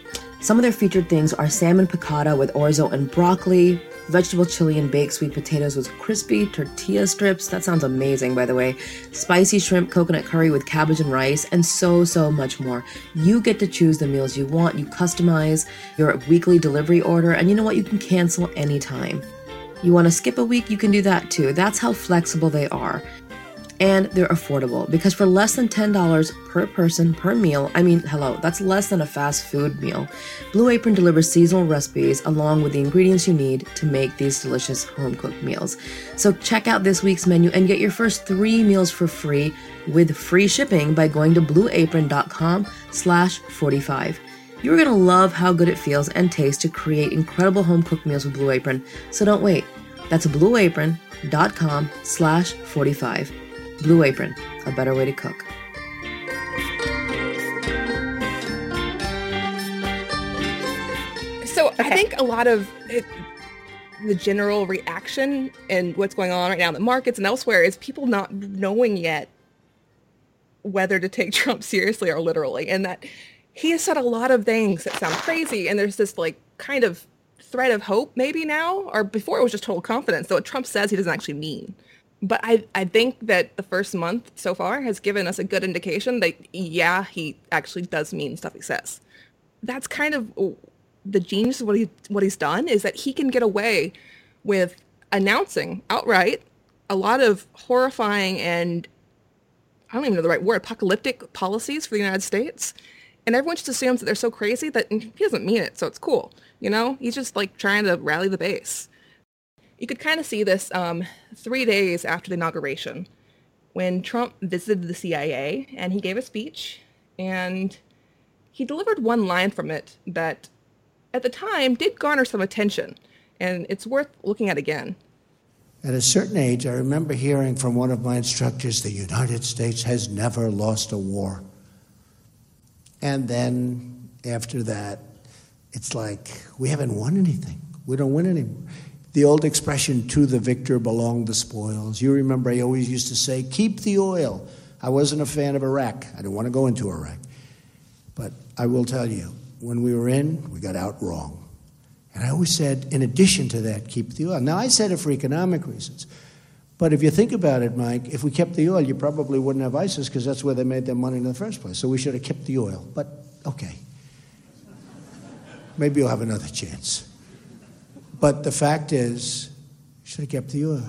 Speaker 7: Some of their featured things are salmon piccata with orzo and broccoli, vegetable chili and baked sweet potatoes with crispy tortilla strips. That sounds amazing, by the way. Spicy shrimp coconut curry with cabbage and rice, and so much more. You get to choose the meals you want. You customize your weekly delivery order, and you know what? You can cancel anytime. You want to skip a week? You can do that too. That's how flexible they are. And they're affordable, because for less than $10 per person per meal, I mean, hello, that's less than a fast food meal. Blue Apron delivers seasonal recipes along with the ingredients you need to make these delicious home-cooked meals. So check out this week's menu and get your first 3 meals for free with free shipping by going to blueapron.com/45. You're going to love how good it feels and tastes to create incredible home-cooked meals with Blue Apron. So don't wait. That's blueapron.com/45. Blue Apron, a better way to cook.
Speaker 9: So I think a lot of the general reaction and what's going on right now in the markets and elsewhere is people not knowing yet whether to take Trump seriously or literally, and that he has said a lot of things that sound crazy, and there's this like kind of thread of hope maybe now, or before it was just total confidence, so what Trump says he doesn't actually mean. But I think that the first month so far has given us a good indication that, yeah, he actually does mean stuff he says. That's kind of the genius of what he's done, is that he can get away with announcing outright a lot of horrifying and, I don't even know the right word, apocalyptic policies for the United States. And everyone just assumes that they're so crazy that he doesn't mean it, so it's cool. You know, he's just like trying to rally the base. You could kind of see this 3 days after the inauguration, when Trump visited the CIA and he gave a speech, and he delivered one line from it that at the time did garner some attention, and it's worth looking at again.
Speaker 11: At a certain age, I remember hearing from one of my instructors, the United States has never lost a war. And then after that, it's like, we haven't won anything. We don't win anymore. The old expression, to the victor belong the spoils. You remember I always used to say, keep the oil. I wasn't a fan of Iraq. I didn't want to go into Iraq. But I will tell you, when we were in, we got out wrong. And I always said, in addition to that, keep the oil. Now, I said it for economic reasons. But if you think about it, Mike, if we kept the oil, you probably wouldn't have ISIS, because that's where they made their money in the first place. So we should have kept the oil. But, okay. Maybe you'll have another chance. But the fact is, you should have kept the oil.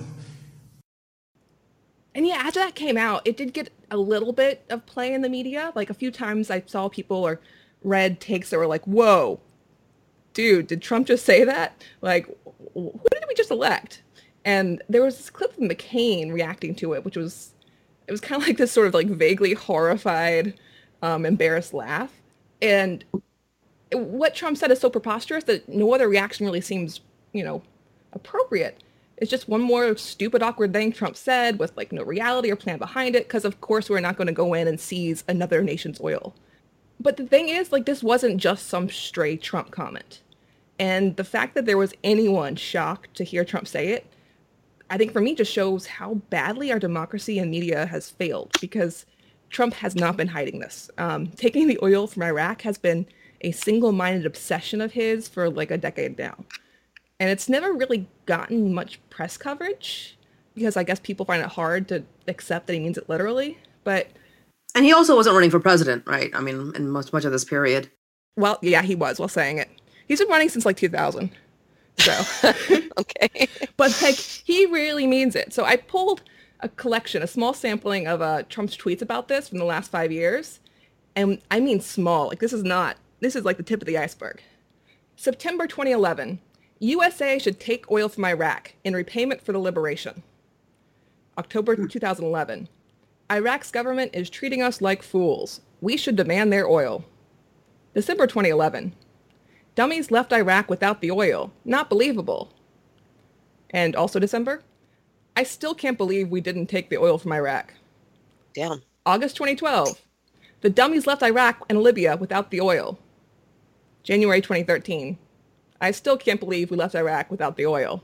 Speaker 9: And yeah, after that came out, it did get a little bit of play in the media. Like a few times I saw people or read takes that were like, whoa, dude, did Trump just say that? Like, who did we just elect? And there was this clip of McCain reacting to it, which was, it was kind of like this sort of like vaguely horrified, embarrassed laugh. And what Trump said is so preposterous that no other reaction really seems, you know, appropriate. It's just one more stupid, awkward thing Trump said with like no reality or plan behind it, because of course we're not going to go in and seize another nation's oil. But the thing is, like, this wasn't just some stray Trump comment. And the fact that there was anyone shocked to hear Trump say it, I think for me just shows how badly our democracy and media has failed, because Trump has not been hiding this. Taking the oil from Iraq has been a single-minded obsession of his for like a decade now. And it's never really gotten much press coverage, because I guess people find it hard to accept that he means it literally.
Speaker 7: And he also wasn't running for president, right? I mean, in much of this period.
Speaker 9: Well, yeah, he was while saying it. He's been running since like 2000. So,
Speaker 12: okay.
Speaker 9: But like, he really means it. So I pulled a collection, a small sampling of Trump's tweets about this from the last 5 years. And I mean small, like this is like the tip of the iceberg. September 2011, USA should take oil from Iraq in repayment for the liberation. October 2011, Iraq's government is treating us like fools. We should demand their oil. December 2011, dummies left Iraq without the oil. Not believable. And also December, I still can't believe we didn't take the oil from Iraq.
Speaker 12: Damn.
Speaker 9: August 2012, the dummies left Iraq and Libya without the oil. January 2013, I still can't believe we left Iraq without the oil.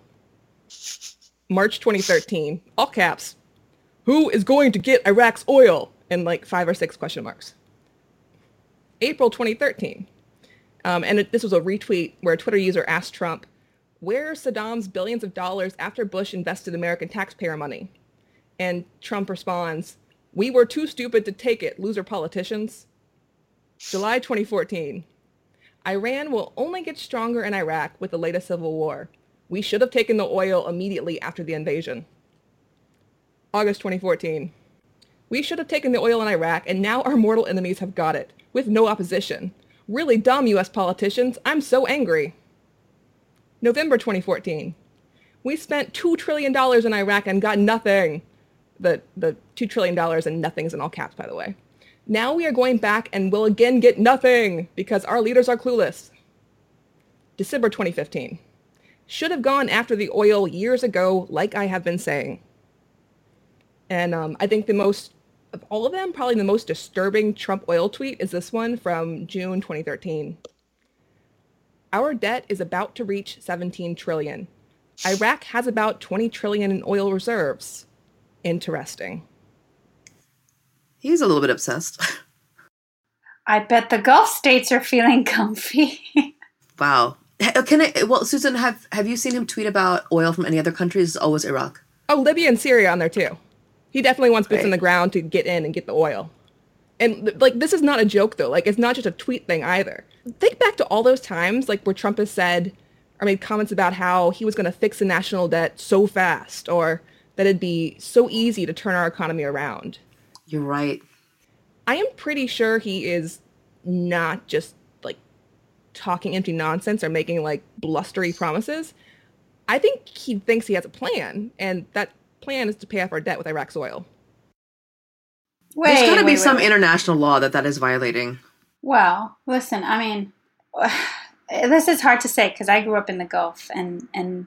Speaker 9: March 2013, all caps, who is going to get Iraq's oil? And like 5 or 6 question marks. April 2013, This was a retweet where a Twitter user asked Trump, "Where's Saddam's billions of dollars after Bush invested American taxpayer money?" And Trump responds, "We were too stupid to take it, loser politicians." July 2014. Iran will only get stronger in Iraq with the latest civil war. We should have taken the oil immediately after the invasion. August 2014. We should have taken the oil in Iraq, and now our mortal enemies have got it, with no opposition. Really dumb, U.S. politicians. I'm so angry. November 2014. We spent $2 trillion in Iraq and got nothing. The $2 trillion and nothing's in all caps, by the way. Now we are going back and will again get nothing because our leaders are clueless. December 2015. Should have gone after the oil years ago, like I have been saying. And I think of all of them, probably the most disturbing Trump oil tweet is this one from June 2013. Our debt is about to reach 17 trillion. Iraq has about 20 trillion in oil reserves. Interesting.
Speaker 7: He's a little bit obsessed.
Speaker 8: I bet the Gulf states are feeling comfy.
Speaker 7: Wow. Susan, have you seen him tweet about oil from any other countries? It's always Iraq.
Speaker 9: Oh, Libya and Syria on there too. He definitely wants boots on the ground to get in and get the oil. And this is not a joke though. It's not just a tweet thing either. Think back to all those times where Trump has said or made comments about how he was going to fix the national debt so fast, or that it'd be so easy to turn our economy around.
Speaker 7: You're right.
Speaker 9: I am pretty sure he is not just talking empty nonsense or making blustery promises. I think he thinks he has a plan, and that plan is to pay off our debt with Iraq's oil.
Speaker 7: There's got to be some international law that is violating.
Speaker 8: Well, listen, I mean, this is hard to say because I grew up in the Gulf, and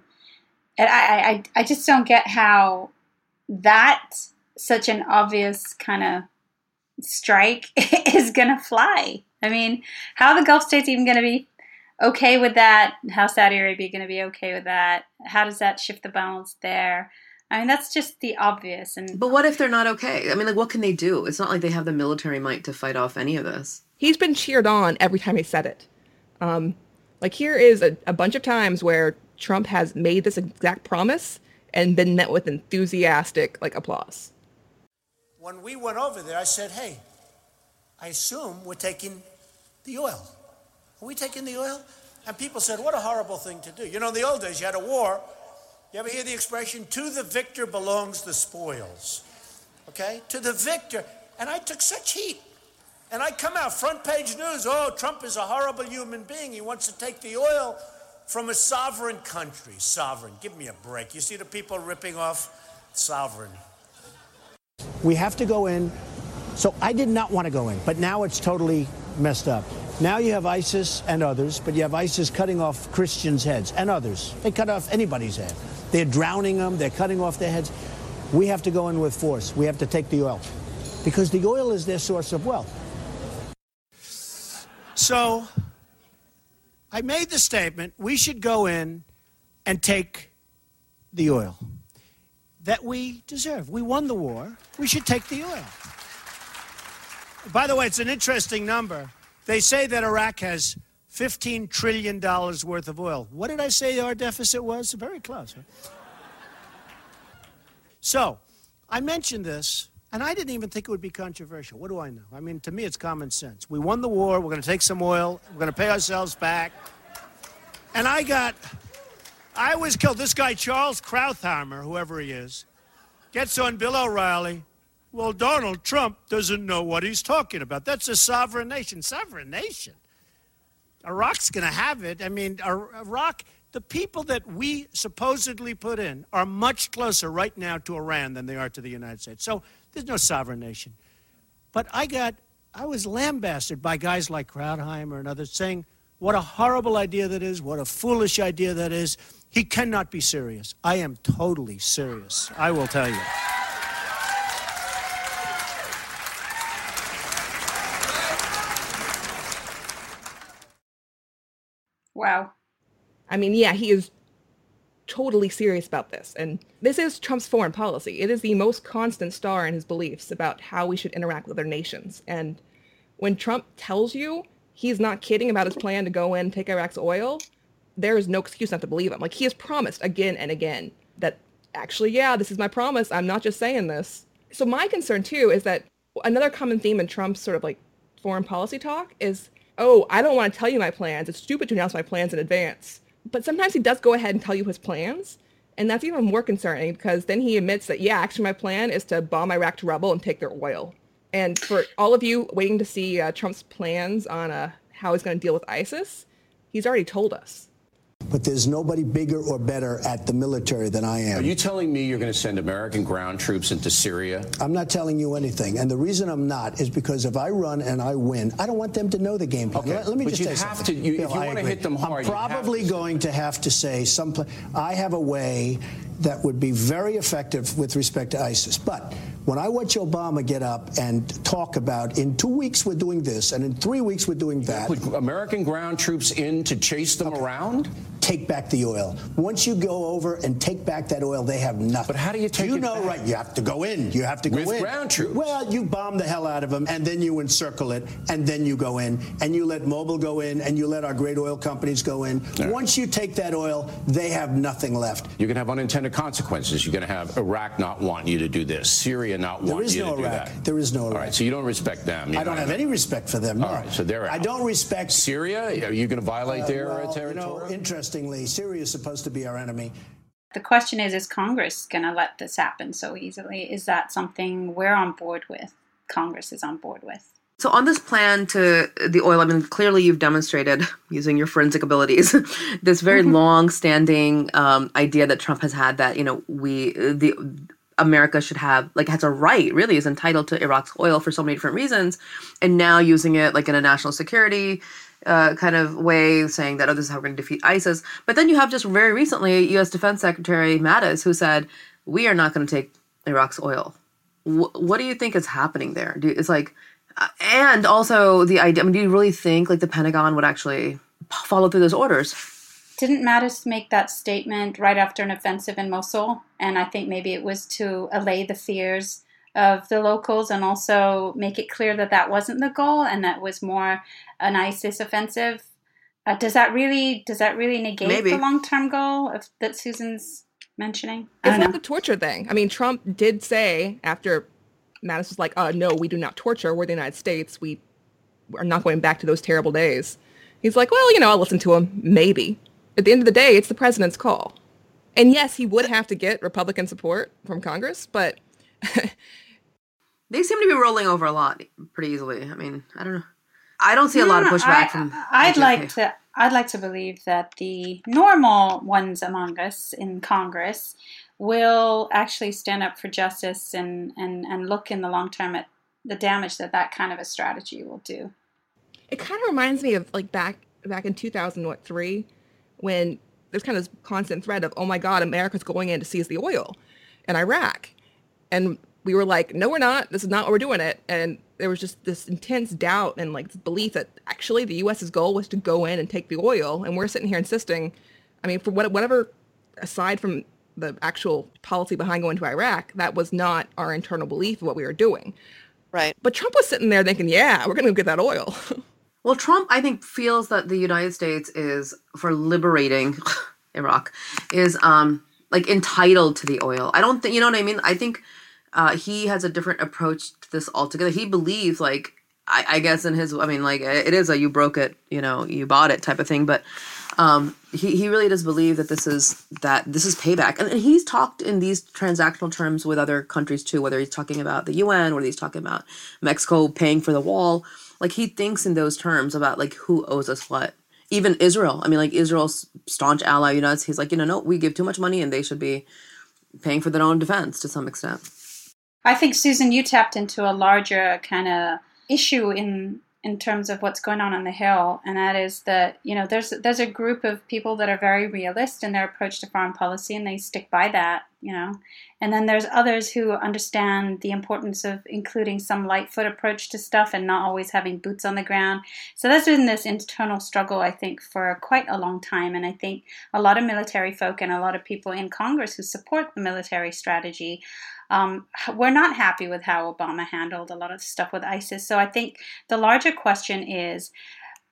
Speaker 8: I just don't get how that such an obvious kind of strike is going to fly. I mean, how are the Gulf states even going to be okay with that? How Saudi Arabia going to be okay with that? How does that shift the balance there? I mean, that's just the obvious. But
Speaker 7: what if they're not okay? I mean, what can they do? It's not like they have the military might to fight off any of this.
Speaker 9: He's been cheered on every time he said it. Here is a bunch of times where Trump has made this exact promise and been met with enthusiastic applause.
Speaker 11: When we went over there, I said, hey, I assume we're taking the oil. Are we taking the oil? And people said, what a horrible thing to do. You know, in the old days, you had a war. You ever hear the expression, to the victor belongs the spoils? Okay? To the victor. And I took such heat. And I come out, front page news, oh, Trump is a horrible human being. He wants to take the oil from a sovereign country. Sovereign. Give me a break. You see the people ripping off sovereign.
Speaker 13: We have to go in. So I did not want to go in, but now it's totally messed up. Now you have ISIS and others, but you have ISIS cutting off Christians' heads and others. They cut off anybody's head. They're drowning them. They're cutting off their heads. We have to go in with force. We have to take the oil because the oil is their source of wealth.
Speaker 11: So I made the statement, we should go in and take the oil that we deserve. We won the war. We should take the oil. By the way, it's an interesting number. They say that Iraq has $15 trillion worth of oil. What did I say our deficit was? Very close. Huh? So I mentioned this, and I didn't even think it would be controversial. What do I know? I mean, to me, it's common sense. We won the war. We're going to take some oil. We're going to pay ourselves back. And I was killed. This guy, Charles Krauthammer, whoever he is, gets on Bill O'Reilly. Well, Donald Trump doesn't know what he's talking about. That's a sovereign nation. Sovereign nation? Iraq's going to have it. I mean, Iraq, the people that we supposedly put in are much closer right now to Iran than they are to the United States. So there's no sovereign nation. But I was lambasted by guys like Krauthammer and others saying, what a horrible idea that is, what a foolish idea that is. He cannot be serious. I am totally serious, I will tell you.
Speaker 8: Wow.
Speaker 9: I mean, yeah, he is totally serious about this. And this is Trump's foreign policy. It is the most constant star in his beliefs about how we should interact with other nations. And when Trump tells you he's not kidding about his plan to go in and take Iraq's oil, there is no excuse not to believe him. Like, he has promised again and again that actually, yeah, this is my promise. I'm not just saying this. So my concern too is that another common theme in Trump's sort of like foreign policy talk is, oh, I don't want to tell you my plans. It's stupid to announce my plans in advance. But sometimes he does go ahead and tell you his plans. And that's even more concerning because then he admits that, yeah, actually my plan is to bomb Iraq to rubble and take their oil. And for all of you waiting to see Trump's plans on how he's going to deal with ISIS, he's already told us.
Speaker 13: But there's nobody bigger or better at the military than I am.
Speaker 14: Are you telling me you're going to send American ground troops into Syria?
Speaker 13: I'm not telling you anything. And the reason I'm not is because if I run and I win, I don't want them to know the game plan.
Speaker 14: Okay.
Speaker 13: Let me
Speaker 14: but
Speaker 13: just
Speaker 14: you
Speaker 13: say
Speaker 14: have
Speaker 13: something.
Speaker 14: to. If you want to hit them hard,
Speaker 13: I'm probably going to have to say I have a way that would be very effective with respect to ISIS. But when I watch Obama get up and talk about in 2 weeks we're doing this and in 3 weeks we're doing that.
Speaker 14: Put American ground troops in to chase them around?
Speaker 13: Take back the oil. Once you go over and take back that oil, they have nothing.
Speaker 14: But how do you take it back?
Speaker 13: Right, you have to go in. You have to go in.
Speaker 14: With ground troops?
Speaker 13: Well, you bomb the hell out of them, and then you encircle it, and then you go in, and you let Mobil go in, and you let our great oil companies go in. Right. Once you take that oil, they have nothing left.
Speaker 14: You're going to have unintended consequences. You're going to have Iraq not wanting you to do this, Syria not wanting you to do that.
Speaker 13: There is no Iraq.
Speaker 14: All right, so you don't respect them.
Speaker 13: I don't have any respect for them, no.
Speaker 14: All right, so they're out.
Speaker 13: I don't respect...
Speaker 14: Syria? Are you going to violate their territory?
Speaker 13: You know, interestingly, Syria is supposed to be our enemy.
Speaker 8: The question is Congress going to let this happen so easily? Is that something we're on board with, Congress is on board with?
Speaker 7: So on this plan to the oil, I mean, clearly you've demonstrated, using your forensic abilities, this very long-standing idea that Trump has had that, you know, America should have, like, has a right, really is entitled to Iraq's oil for so many different reasons, and now using it like in a national security kind of way, saying that, oh, this is how we're going to defeat ISIS. But then you have just very recently U.S. Defense Secretary Mattis who said, we are not going to take Iraq's oil. What do you think is happening there? It's like, and also the idea, I mean, do you really think like the Pentagon would actually follow through those orders?
Speaker 8: Didn't Mattis make that statement right after an offensive in Mosul? And I think maybe it was to allay the fears of the locals and also make it clear that that wasn't the goal and that was more an ISIS offensive. Does that really negate the long-term goal that Susan's mentioning?
Speaker 9: It's not the torture thing. I mean, Trump did say after Mattis was like, no, we do not torture. We're the United States. We are not going back to those terrible days. He's like, well, you know, I'll listen to him. Maybe. At the end of the day, it's the president's call. And yes, he would have to get Republican support from Congress, but...
Speaker 7: They seem to be rolling over a lot pretty easily. I mean, I don't know. I don't see a lot of pushback from...
Speaker 8: I'd like to believe that the normal ones among us in Congress will actually stand up for justice and look in the long term at the damage that kind of a strategy will do.
Speaker 9: It kind of reminds me of like back in 2003 when there's kind of this constant threat of, oh my God, America's going in to seize the oil in Iraq. And we were like, no, we're not. This is not what we're doing it. And there was just this intense doubt and like this belief that actually the U.S.'s goal was to go in and take the oil. And we're sitting here insisting, I mean, for whatever, aside from the actual policy behind going to Iraq, that was not our internal belief of what we were doing.
Speaker 12: Right.
Speaker 9: But Trump was sitting there thinking, yeah, we're going to get that oil.
Speaker 7: Well, Trump, I think, feels that the United States is, for liberating Iraq, is like entitled to the oil. I don't think, you know what I mean? I think he has a different approach to this altogether. He believes, like, I guess in his, I mean, like, it is a you broke it, you know, you bought it type of thing. But he really does believe that this is payback. And he's talked in these transactional terms with other countries too, whether he's talking about the UN, whether he's talking about Mexico paying for the wall. Like, he thinks in those terms about, like, who owes us what. Even Israel. I mean, like, Israel's staunch ally, you know, he's like, you know, no, we give too much money and they should be paying for their own defense to some extent.
Speaker 8: I think, Susan, you tapped into a larger kind of issue in terms of what's going on the Hill, and that is that, you know, there's a group of people that are very realist in their approach to foreign policy, and they stick by that, you know. And then there's others who understand the importance of including some Lightfoot approach to stuff and not always having boots on the ground. So there's been this internal struggle, I think, for quite a long time, and I think a lot of military folk and a lot of people in Congress who support the military strategy we're not happy with how Obama handled a lot of stuff with ISIS. So I think the larger question is,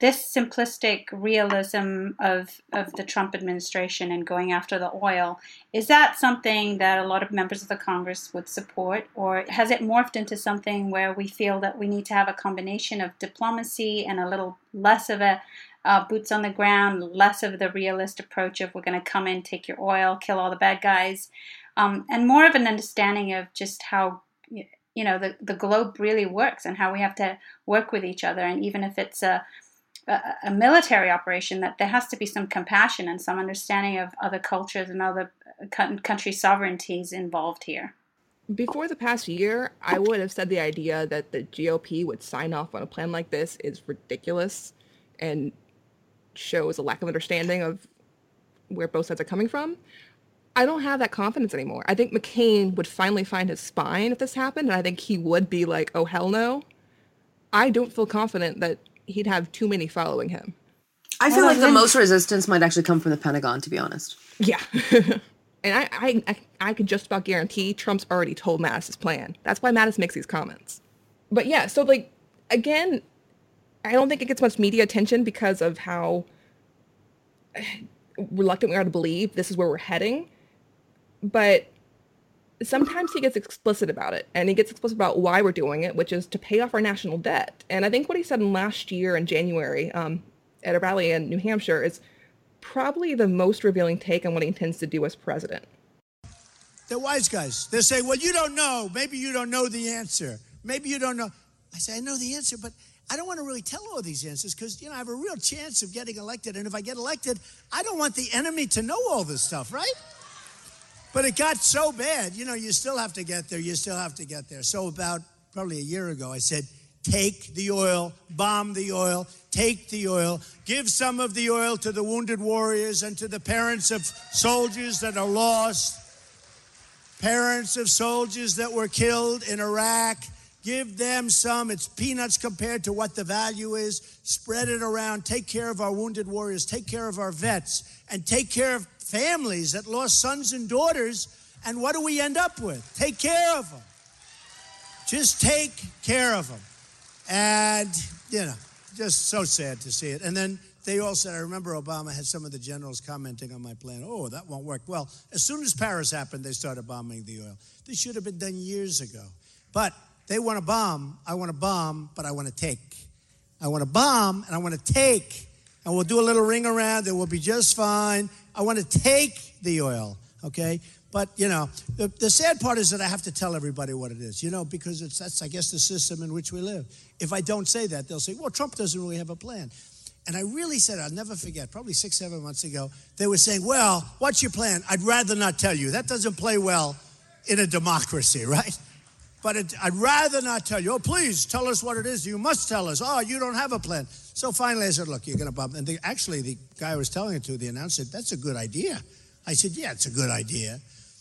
Speaker 8: this simplistic realism of the Trump administration and going after the oil, is that something that a lot of members of the Congress would support? Or has it morphed into something where we feel that we need to have a combination of diplomacy and a little less of a boots on the ground, less of the realist approach of we're going to come in, take your oil, kill all the bad guys, and more of an understanding of just how the globe really works and how we have to work with each other, and even if it's a military operation, that there has to be some compassion and some understanding of other cultures and other country sovereignties involved here.
Speaker 9: Before the past year, I would have said the idea that the GOP would sign off on a plan like this is ridiculous and shows a lack of understanding of where both sides are coming from. I don't have that confidence anymore. I think McCain would finally find his spine if this happened, and I think he would be like, oh, hell no. I don't feel confident that he'd have too many following him.
Speaker 7: I feel like the most resistance might actually come from the Pentagon, to be honest.
Speaker 9: Yeah. And I could just about guarantee Trump's already told Mattis his plan. That's why Mattis makes these comments. But yeah, so again, I don't think it gets much media attention because of how reluctant we are to believe this is where we're heading. But sometimes he gets explicit about it, and he gets explicit about why we're doing it, which is to pay off our national debt. And I think what he said last year in January at a rally in New Hampshire is probably the most revealing take on what he intends to do as president.
Speaker 13: They're wise guys. They're saying, well, you don't know. Maybe you don't know the answer. Maybe you don't know. I say, I know the answer, but I don't want to really tell all these answers because, I have a real chance of getting elected. And if I get elected, I don't want the enemy to know all this stuff, right? But it got so bad, you still have to get there. You still have to get there. So about probably a year ago, I said, take the oil, bomb the oil, take the oil, give some of the oil to the wounded warriors and to the parents of soldiers that are lost, parents of soldiers that were killed in Iraq. Give them some. It's peanuts compared to what the value is. Spread it around. Take care of our wounded warriors. Take care of our vets. And take care of families that lost sons and daughters. And what do we end up with? Take care of them. Just take care of them. And, just so sad to see it. And then they all said, I remember Obama had some of the generals commenting on my plan. Oh, that won't work. Well, as soon as Paris happened, they started bombing the oil. This should have been done years ago. But they want to bomb. I want to bomb, but I want to take. I want to bomb, and I want to take. And we'll do a little ring around, and we'll be just fine. I want to take the oil, okay? But, the sad part is that I have to tell everybody what it is, because that's, I guess, the system in which we live. If I don't say that, they'll say, well, Trump doesn't really have a plan. And I really said, I'll never forget, probably 6-7 months ago, they were saying, well, what's your plan? I'd rather not tell you. That doesn't play well in a democracy, right? But I'd rather not tell you. Oh, please tell us what it is. You must tell us. Oh, you don't have a plan. So finally I said, look, you're going to bomb. And actually, the guy I was telling it to, the announcer, said, that's a good idea. I said, yeah, it's a good idea.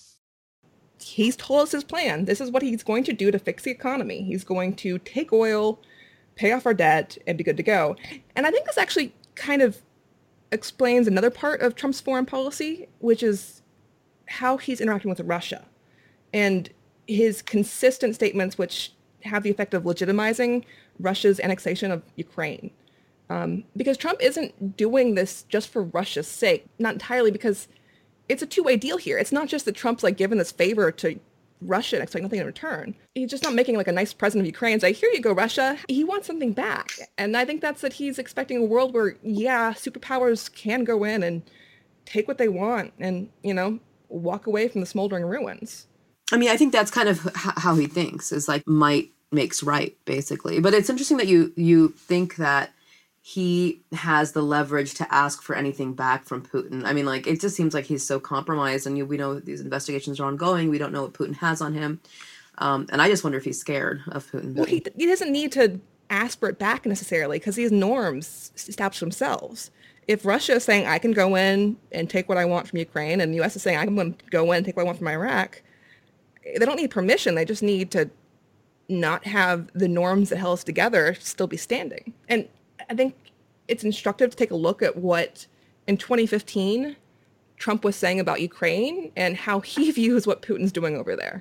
Speaker 9: He's told us his plan. This is what he's going to do to fix the economy. He's going to take oil, pay off our debt, and be good to go. And I think this actually kind of explains another part of Trump's foreign policy, which is how he's interacting with Russia. And his consistent statements, which have the effect of legitimizing Russia's annexation of Ukraine. Because Trump isn't doing this just for Russia's sake, not entirely, because it's a two-way deal here. It's not just that Trump's giving this favor to Russia and expect nothing in return. He's just not making a nice president of Ukraine and say, here you go, Russia. He wants something back. And I think that's that he's expecting a world where, yeah, superpowers can go in and take what they want and, walk away from the smoldering ruins.
Speaker 7: I mean, I think that's kind of how he thinks, is might makes right, basically. But it's interesting that you think that he has the leverage to ask for anything back from Putin. I mean, it just seems like he's so compromised, and we know these investigations are ongoing. We don't know what Putin has on him. And I just wonder if he's scared of Putin.
Speaker 9: Well, he doesn't need to ask for it back necessarily, because these norms establish themselves. If Russia is saying, I can go in and take what I want from Ukraine, and the U.S. is saying, I can go in and take what I want from Iraq, they don't need permission. They just need to not have the norms that held us together still be standing. And I think it's instructive to take a look at what, in 2015, Trump was saying about Ukraine and how he views what Putin's doing over there.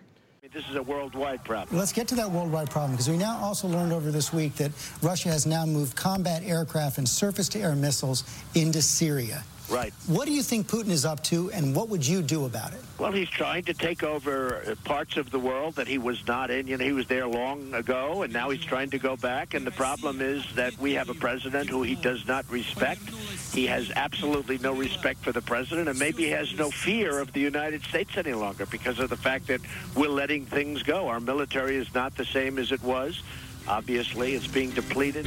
Speaker 15: This is a worldwide problem.
Speaker 16: Let's get to that worldwide problem, because we now also learned over this week that Russia has now moved combat aircraft and surface-to-air missiles into Syria.
Speaker 15: Right.
Speaker 16: What do you think Putin is up to, and what would you do about it?
Speaker 15: Well, he's trying to take over parts of the world that he was not in. You know, he was there long ago, and now he's trying to go back. And the problem is that we have a president who he does not respect. He has absolutely no respect for the president, and maybe he has no fear of the United States any longer because of the fact that we're letting things go. Our military is not the same as it was. Obviously, it's being depleted.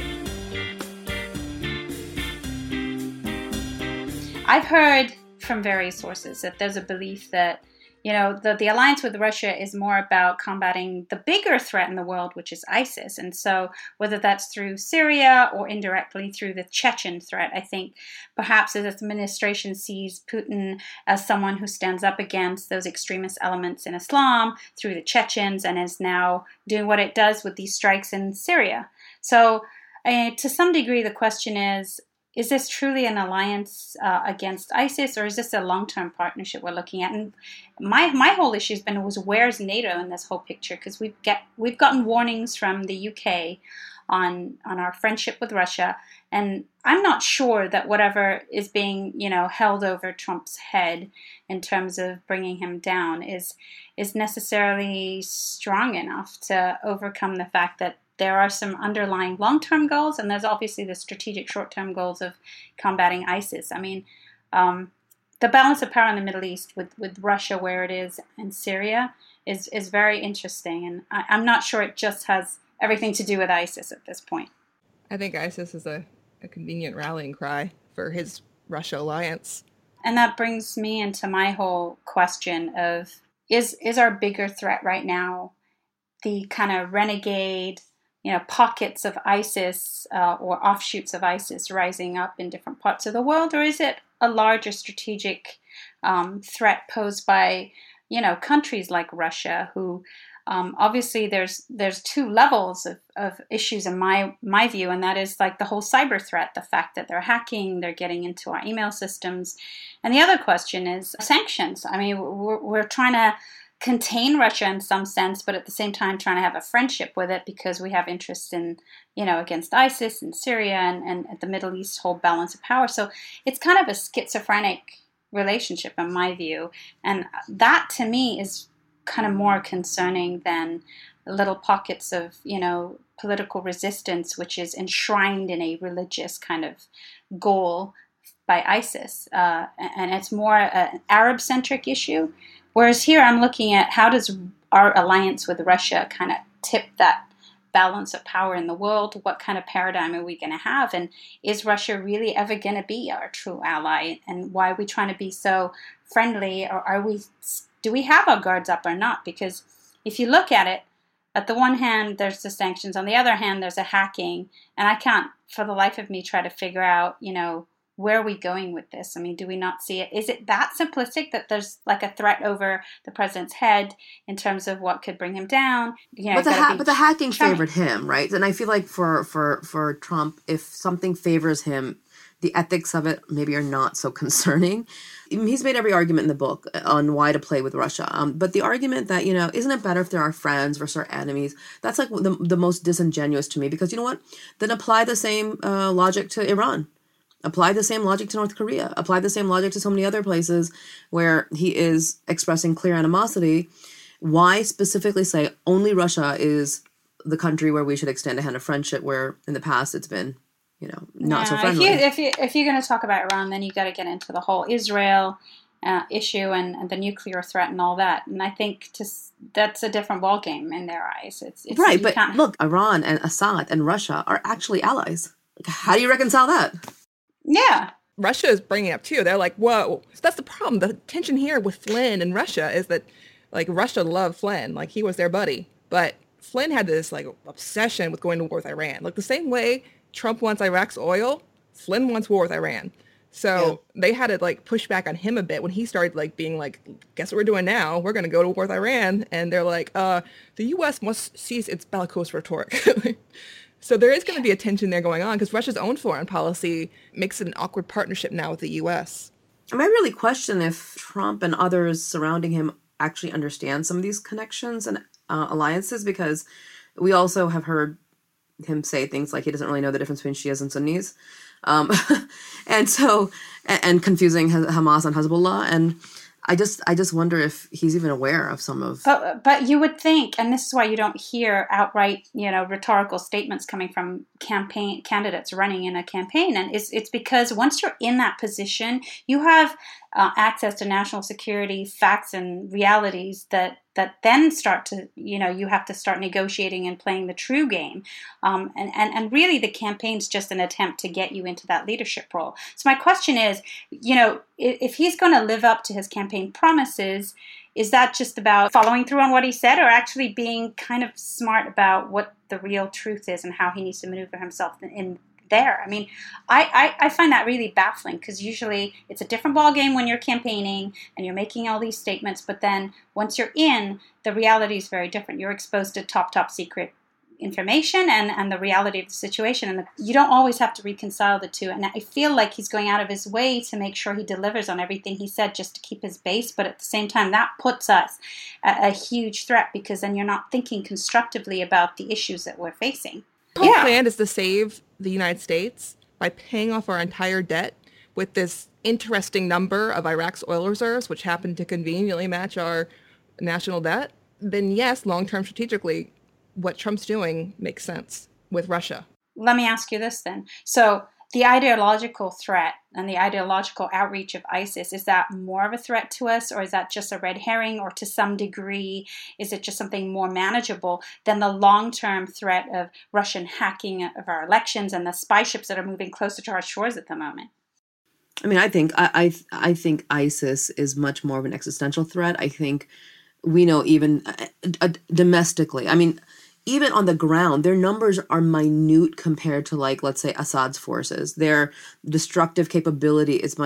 Speaker 8: I've heard from various sources that there's a belief that, you know, the alliance with Russia is more about combating the bigger threat in the world, which is ISIS. And so whether that's through Syria or indirectly through the Chechen threat, I think perhaps this administration sees Putin as someone who stands up against those extremist elements in Islam through the Chechens and is now doing what it does with these strikes in Syria. So to some degree, the question is this truly an alliance against ISIS, or is this a long-term partnership we're looking at? And my whole issue has been where's NATO in this whole picture? Because we've gotten warnings from the UK on our friendship with Russia, and I'm not sure that whatever is being held over Trump's head in terms of bringing him down is necessarily strong enough to overcome the fact that there are some underlying long-term goals, and there's obviously the strategic short-term goals of combating ISIS. I mean, the balance of power in the Middle East with Russia where it is and Syria is very interesting, and I'm not sure it just has everything to do with ISIS at this point.
Speaker 9: I think ISIS is a convenient rallying cry for his Russia alliance.
Speaker 8: And that brings me into my whole question of, is our bigger threat right now the kind of renegade pockets of ISIS or offshoots of ISIS rising up in different parts of the world, or is it a larger strategic threat posed by, countries like Russia, who obviously there's two levels of issues in my view, and that is like the whole cyber threat, the fact that they're hacking, they're getting into our email systems, and the other question is sanctions. I mean, we're trying to contain Russia in some sense, but at the same time trying to have a friendship with it because we have interests in, against ISIS and Syria and the Middle East whole balance of power. So it's kind of a schizophrenic relationship in my view. And that to me is kind of more concerning than little pockets of, political resistance, which is enshrined in a religious kind of goal by ISIS. And it's more an Arab-centric issue. Whereas here I'm looking at how does our alliance with Russia kind of tip that balance of power in the world? What kind of paradigm are we going to have? And is Russia really ever going to be our true ally? And why are we trying to be so friendly? Or do we have our guards up or not? Because if you look at it, at the one hand, there's the sanctions. On the other hand, there's a hacking. And I can't, for the life of me, try to figure out, where are we going with this? I mean, do we not see it? Is it that simplistic that there's like a threat over the president's head in terms of what could bring him down?
Speaker 7: But the hacking favored him, right? And I feel like for Trump, if something favors him, the ethics of it maybe are not so concerning. He's made every argument in the book on why to play with Russia. But the argument that, isn't it better if they're our friends versus our enemies? That's like the most disingenuous to me, because you know what? Then apply the same logic to Iran. Apply the same logic to North Korea. Apply the same logic to so many other places where he is expressing clear animosity. Why specifically say only Russia is the country where we should extend a hand of friendship, where in the past it's been, not so friendly?
Speaker 8: If you're going to talk about Iran, then you've got to get into the whole Israel issue and the nuclear threat and all that. And I think that's a different ballgame in their eyes. It's
Speaker 7: right, but look, Iran and Assad and Russia are actually allies. How do you reconcile that?
Speaker 8: Yeah.
Speaker 9: Russia is bringing it up too. They're like, whoa. So that's the problem. The tension here with Flynn and Russia is that, like, Russia loved Flynn. Like, he was their buddy. But Flynn had this, like, obsession with going to war with Iran. Like, the same way Trump wants Iraq's oil, Flynn wants war with Iran. So they had to, like, push back on him a bit when he started, like, being like, guess what we're doing now? We're going to go to war with Iran. And they're like, the U.S. must cease its bellicose rhetoric. So there is going to be a tension there going on because Russia's own foreign policy makes it an awkward partnership now with the U.S.
Speaker 7: I really question if Trump and others surrounding him actually understand some of these connections. And alliances, because we also have heard him say things like he doesn't really know the difference between Shias and Sunnis. And confusing Hamas and Hezbollah. And I just wonder if he's even aware of some of.
Speaker 8: But you would think, and this is why you don't hear outright, rhetorical statements coming from campaign candidates running in a campaign, and it's because once you're in that position, you have access to national security facts and realities that then start to, you have to start negotiating and playing the true game. And really the campaign's just an attempt to get you into that leadership role. So my question is, if he's going to live up to his campaign promises, is that just about following through on what he said, or actually being kind of smart about what the real truth is and how he needs to maneuver himself in there? I mean, I find that really baffling, because usually it's a different ballgame when you're campaigning and you're making all these statements, but then once you're in, the reality is very different. You're exposed to top secret information and the reality of the situation, and you don't always have to reconcile the two. And I feel like he's going out of his way to make sure he delivers on everything he said just to keep his base, but at the same time that puts us at a huge threat, because then you're not thinking constructively about the issues that we're facing.
Speaker 9: Trump's plan is to save the United States by paying off our entire debt with this interesting number of Iraq's oil reserves, which happen to conveniently match our national debt. Then yes, long-term strategically, what Trump's doing makes sense with Russia.
Speaker 8: Let me ask you this then. So the ideological threat and the ideological outreach of ISIS, is that more of a threat to us, or is that just a red herring, or to some degree, is it just something more manageable than the long-term threat of Russian hacking of our elections and the spy ships that are moving closer to our shores at the moment?
Speaker 7: I mean, I think ISIS is much more of an existential threat. I think we know even domestically. I mean, even on the ground, their numbers are minute compared to, like, let's say, Assad's forces. Their destructive capability is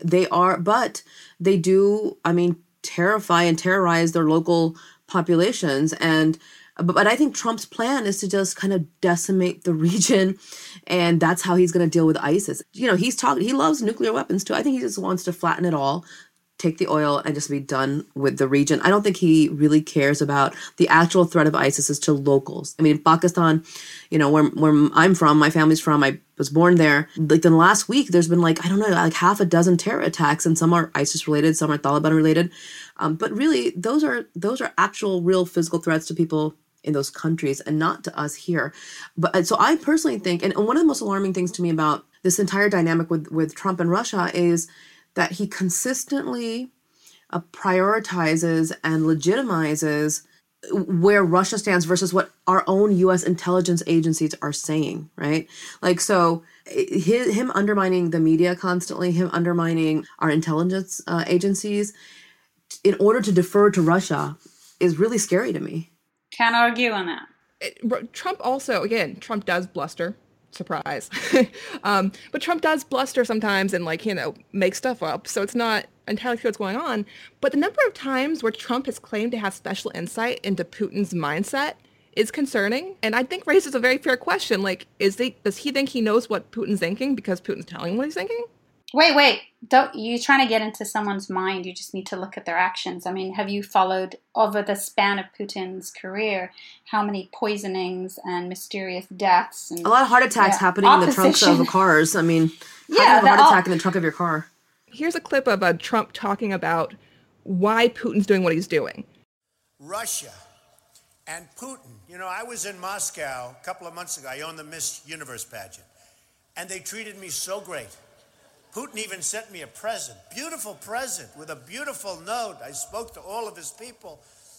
Speaker 7: but they do, I mean, terrify and terrorize their local populations. But I think Trump's plan is to just kind of decimate the region, and that's how he's going to deal with ISIS. He loves nuclear weapons too. I think he just wants to flatten it all, take the oil, and just be done with the region. I don't think he really cares about the actual threat of ISIS is to locals. I mean, Pakistan, where I'm from, my family's from, I was born there. Like, in the last week, there's been like half a dozen terror attacks, and some are ISIS related, some are Taliban related. But really, those are actual real physical threats to people in those countries and not to us here. But so I personally think, and one of the most alarming things to me about this entire dynamic with Trump and Russia is that he consistently prioritizes and legitimizes where Russia stands versus what our own U.S. intelligence agencies are saying, right? Like, so him undermining the media constantly, him undermining our intelligence agencies in order to defer to Russia is really scary to me.
Speaker 8: Can't argue on that.
Speaker 9: Trump Trump does bluster. Surprise. But Trump does bluster sometimes and make stuff up. So it's not entirely clear what's going on. But the number of times where Trump has claimed to have special insight into Putin's mindset is concerning. And I think raises a very fair question. Does he think he knows what Putin's thinking because Putin's telling him what he's thinking?
Speaker 8: Wait. Don't you trying to get into someone's mind? You just need to look at their actions. I mean, have you followed over the span of Putin's career how many poisonings and mysterious deaths? And,
Speaker 7: a lot of heart attacks happening in the trunks of cars. I mean, how do you have a heart attack in the trunk of your car?
Speaker 9: Here's a clip of Trump talking about why Putin's doing what he's doing.
Speaker 13: Russia and Putin. I was in Moscow a couple of months ago. I owned the Miss Universe pageant. And they treated me so great. Putin even sent me a present, beautiful present with a beautiful note. I spoke to all of his people.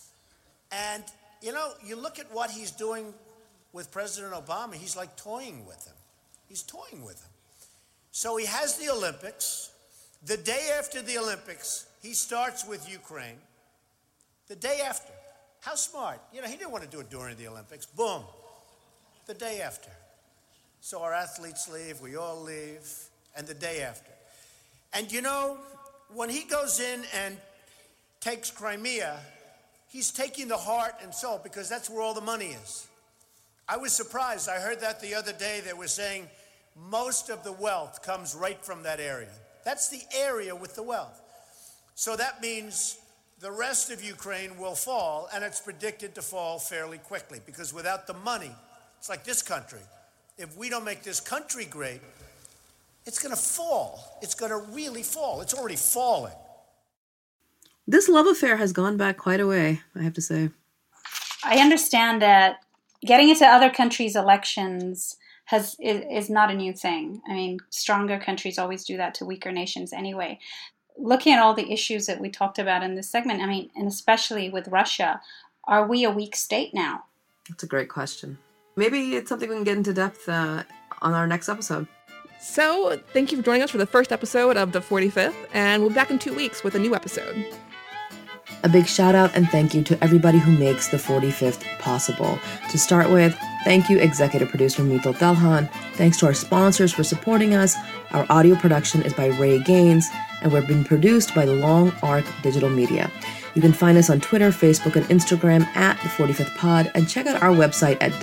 Speaker 13: And, you look at what he's doing with President Obama, he's like toying with him. He's toying with him. So he has the Olympics. The day after the Olympics, he starts with Ukraine. The day after. How smart. He didn't want to do it during the Olympics. Boom. The day after. So our athletes leave, we all leave. And the day after. And when he goes in and takes Crimea, he's taking the heart and soul, because that's where all the money is. I was surprised. I heard that the other day. They were saying most of the wealth comes right from that area. That's the area with the wealth. So that means the rest of Ukraine will fall, and it's predicted to fall fairly quickly, because without the money, it's like this country. If we don't make this country great, it's going to fall. It's going to really fall. It's already falling.
Speaker 7: This love affair has gone back quite a way, I have to say.
Speaker 8: I understand that getting into other countries' elections is not a new thing. I mean, stronger countries always do that to weaker nations anyway. Looking at all the issues that we talked about in this segment, I mean, and especially with Russia, are we a weak state now?
Speaker 7: That's a great question. Maybe it's something we can get into depth on our next episode.
Speaker 9: So, thank you for joining us for the first episode of the 45th, and we'll be back in 2 weeks with a new episode.
Speaker 7: A big shout out and thank you to everybody who makes the 45th possible. To start with, thank you executive producer Mithil Delhan. Thanks to our sponsors for supporting us. Our audio production is by Ray Gaines, and we're being produced by Long Arc Digital Media. You can find us on Twitter, Facebook, and Instagram at The 45th Pod, and check out our website at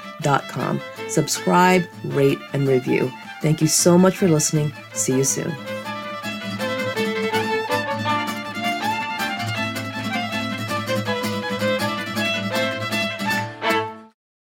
Speaker 7: www.45thpod.com. Subscribe, rate, and review. Thank you so much for listening. See you soon.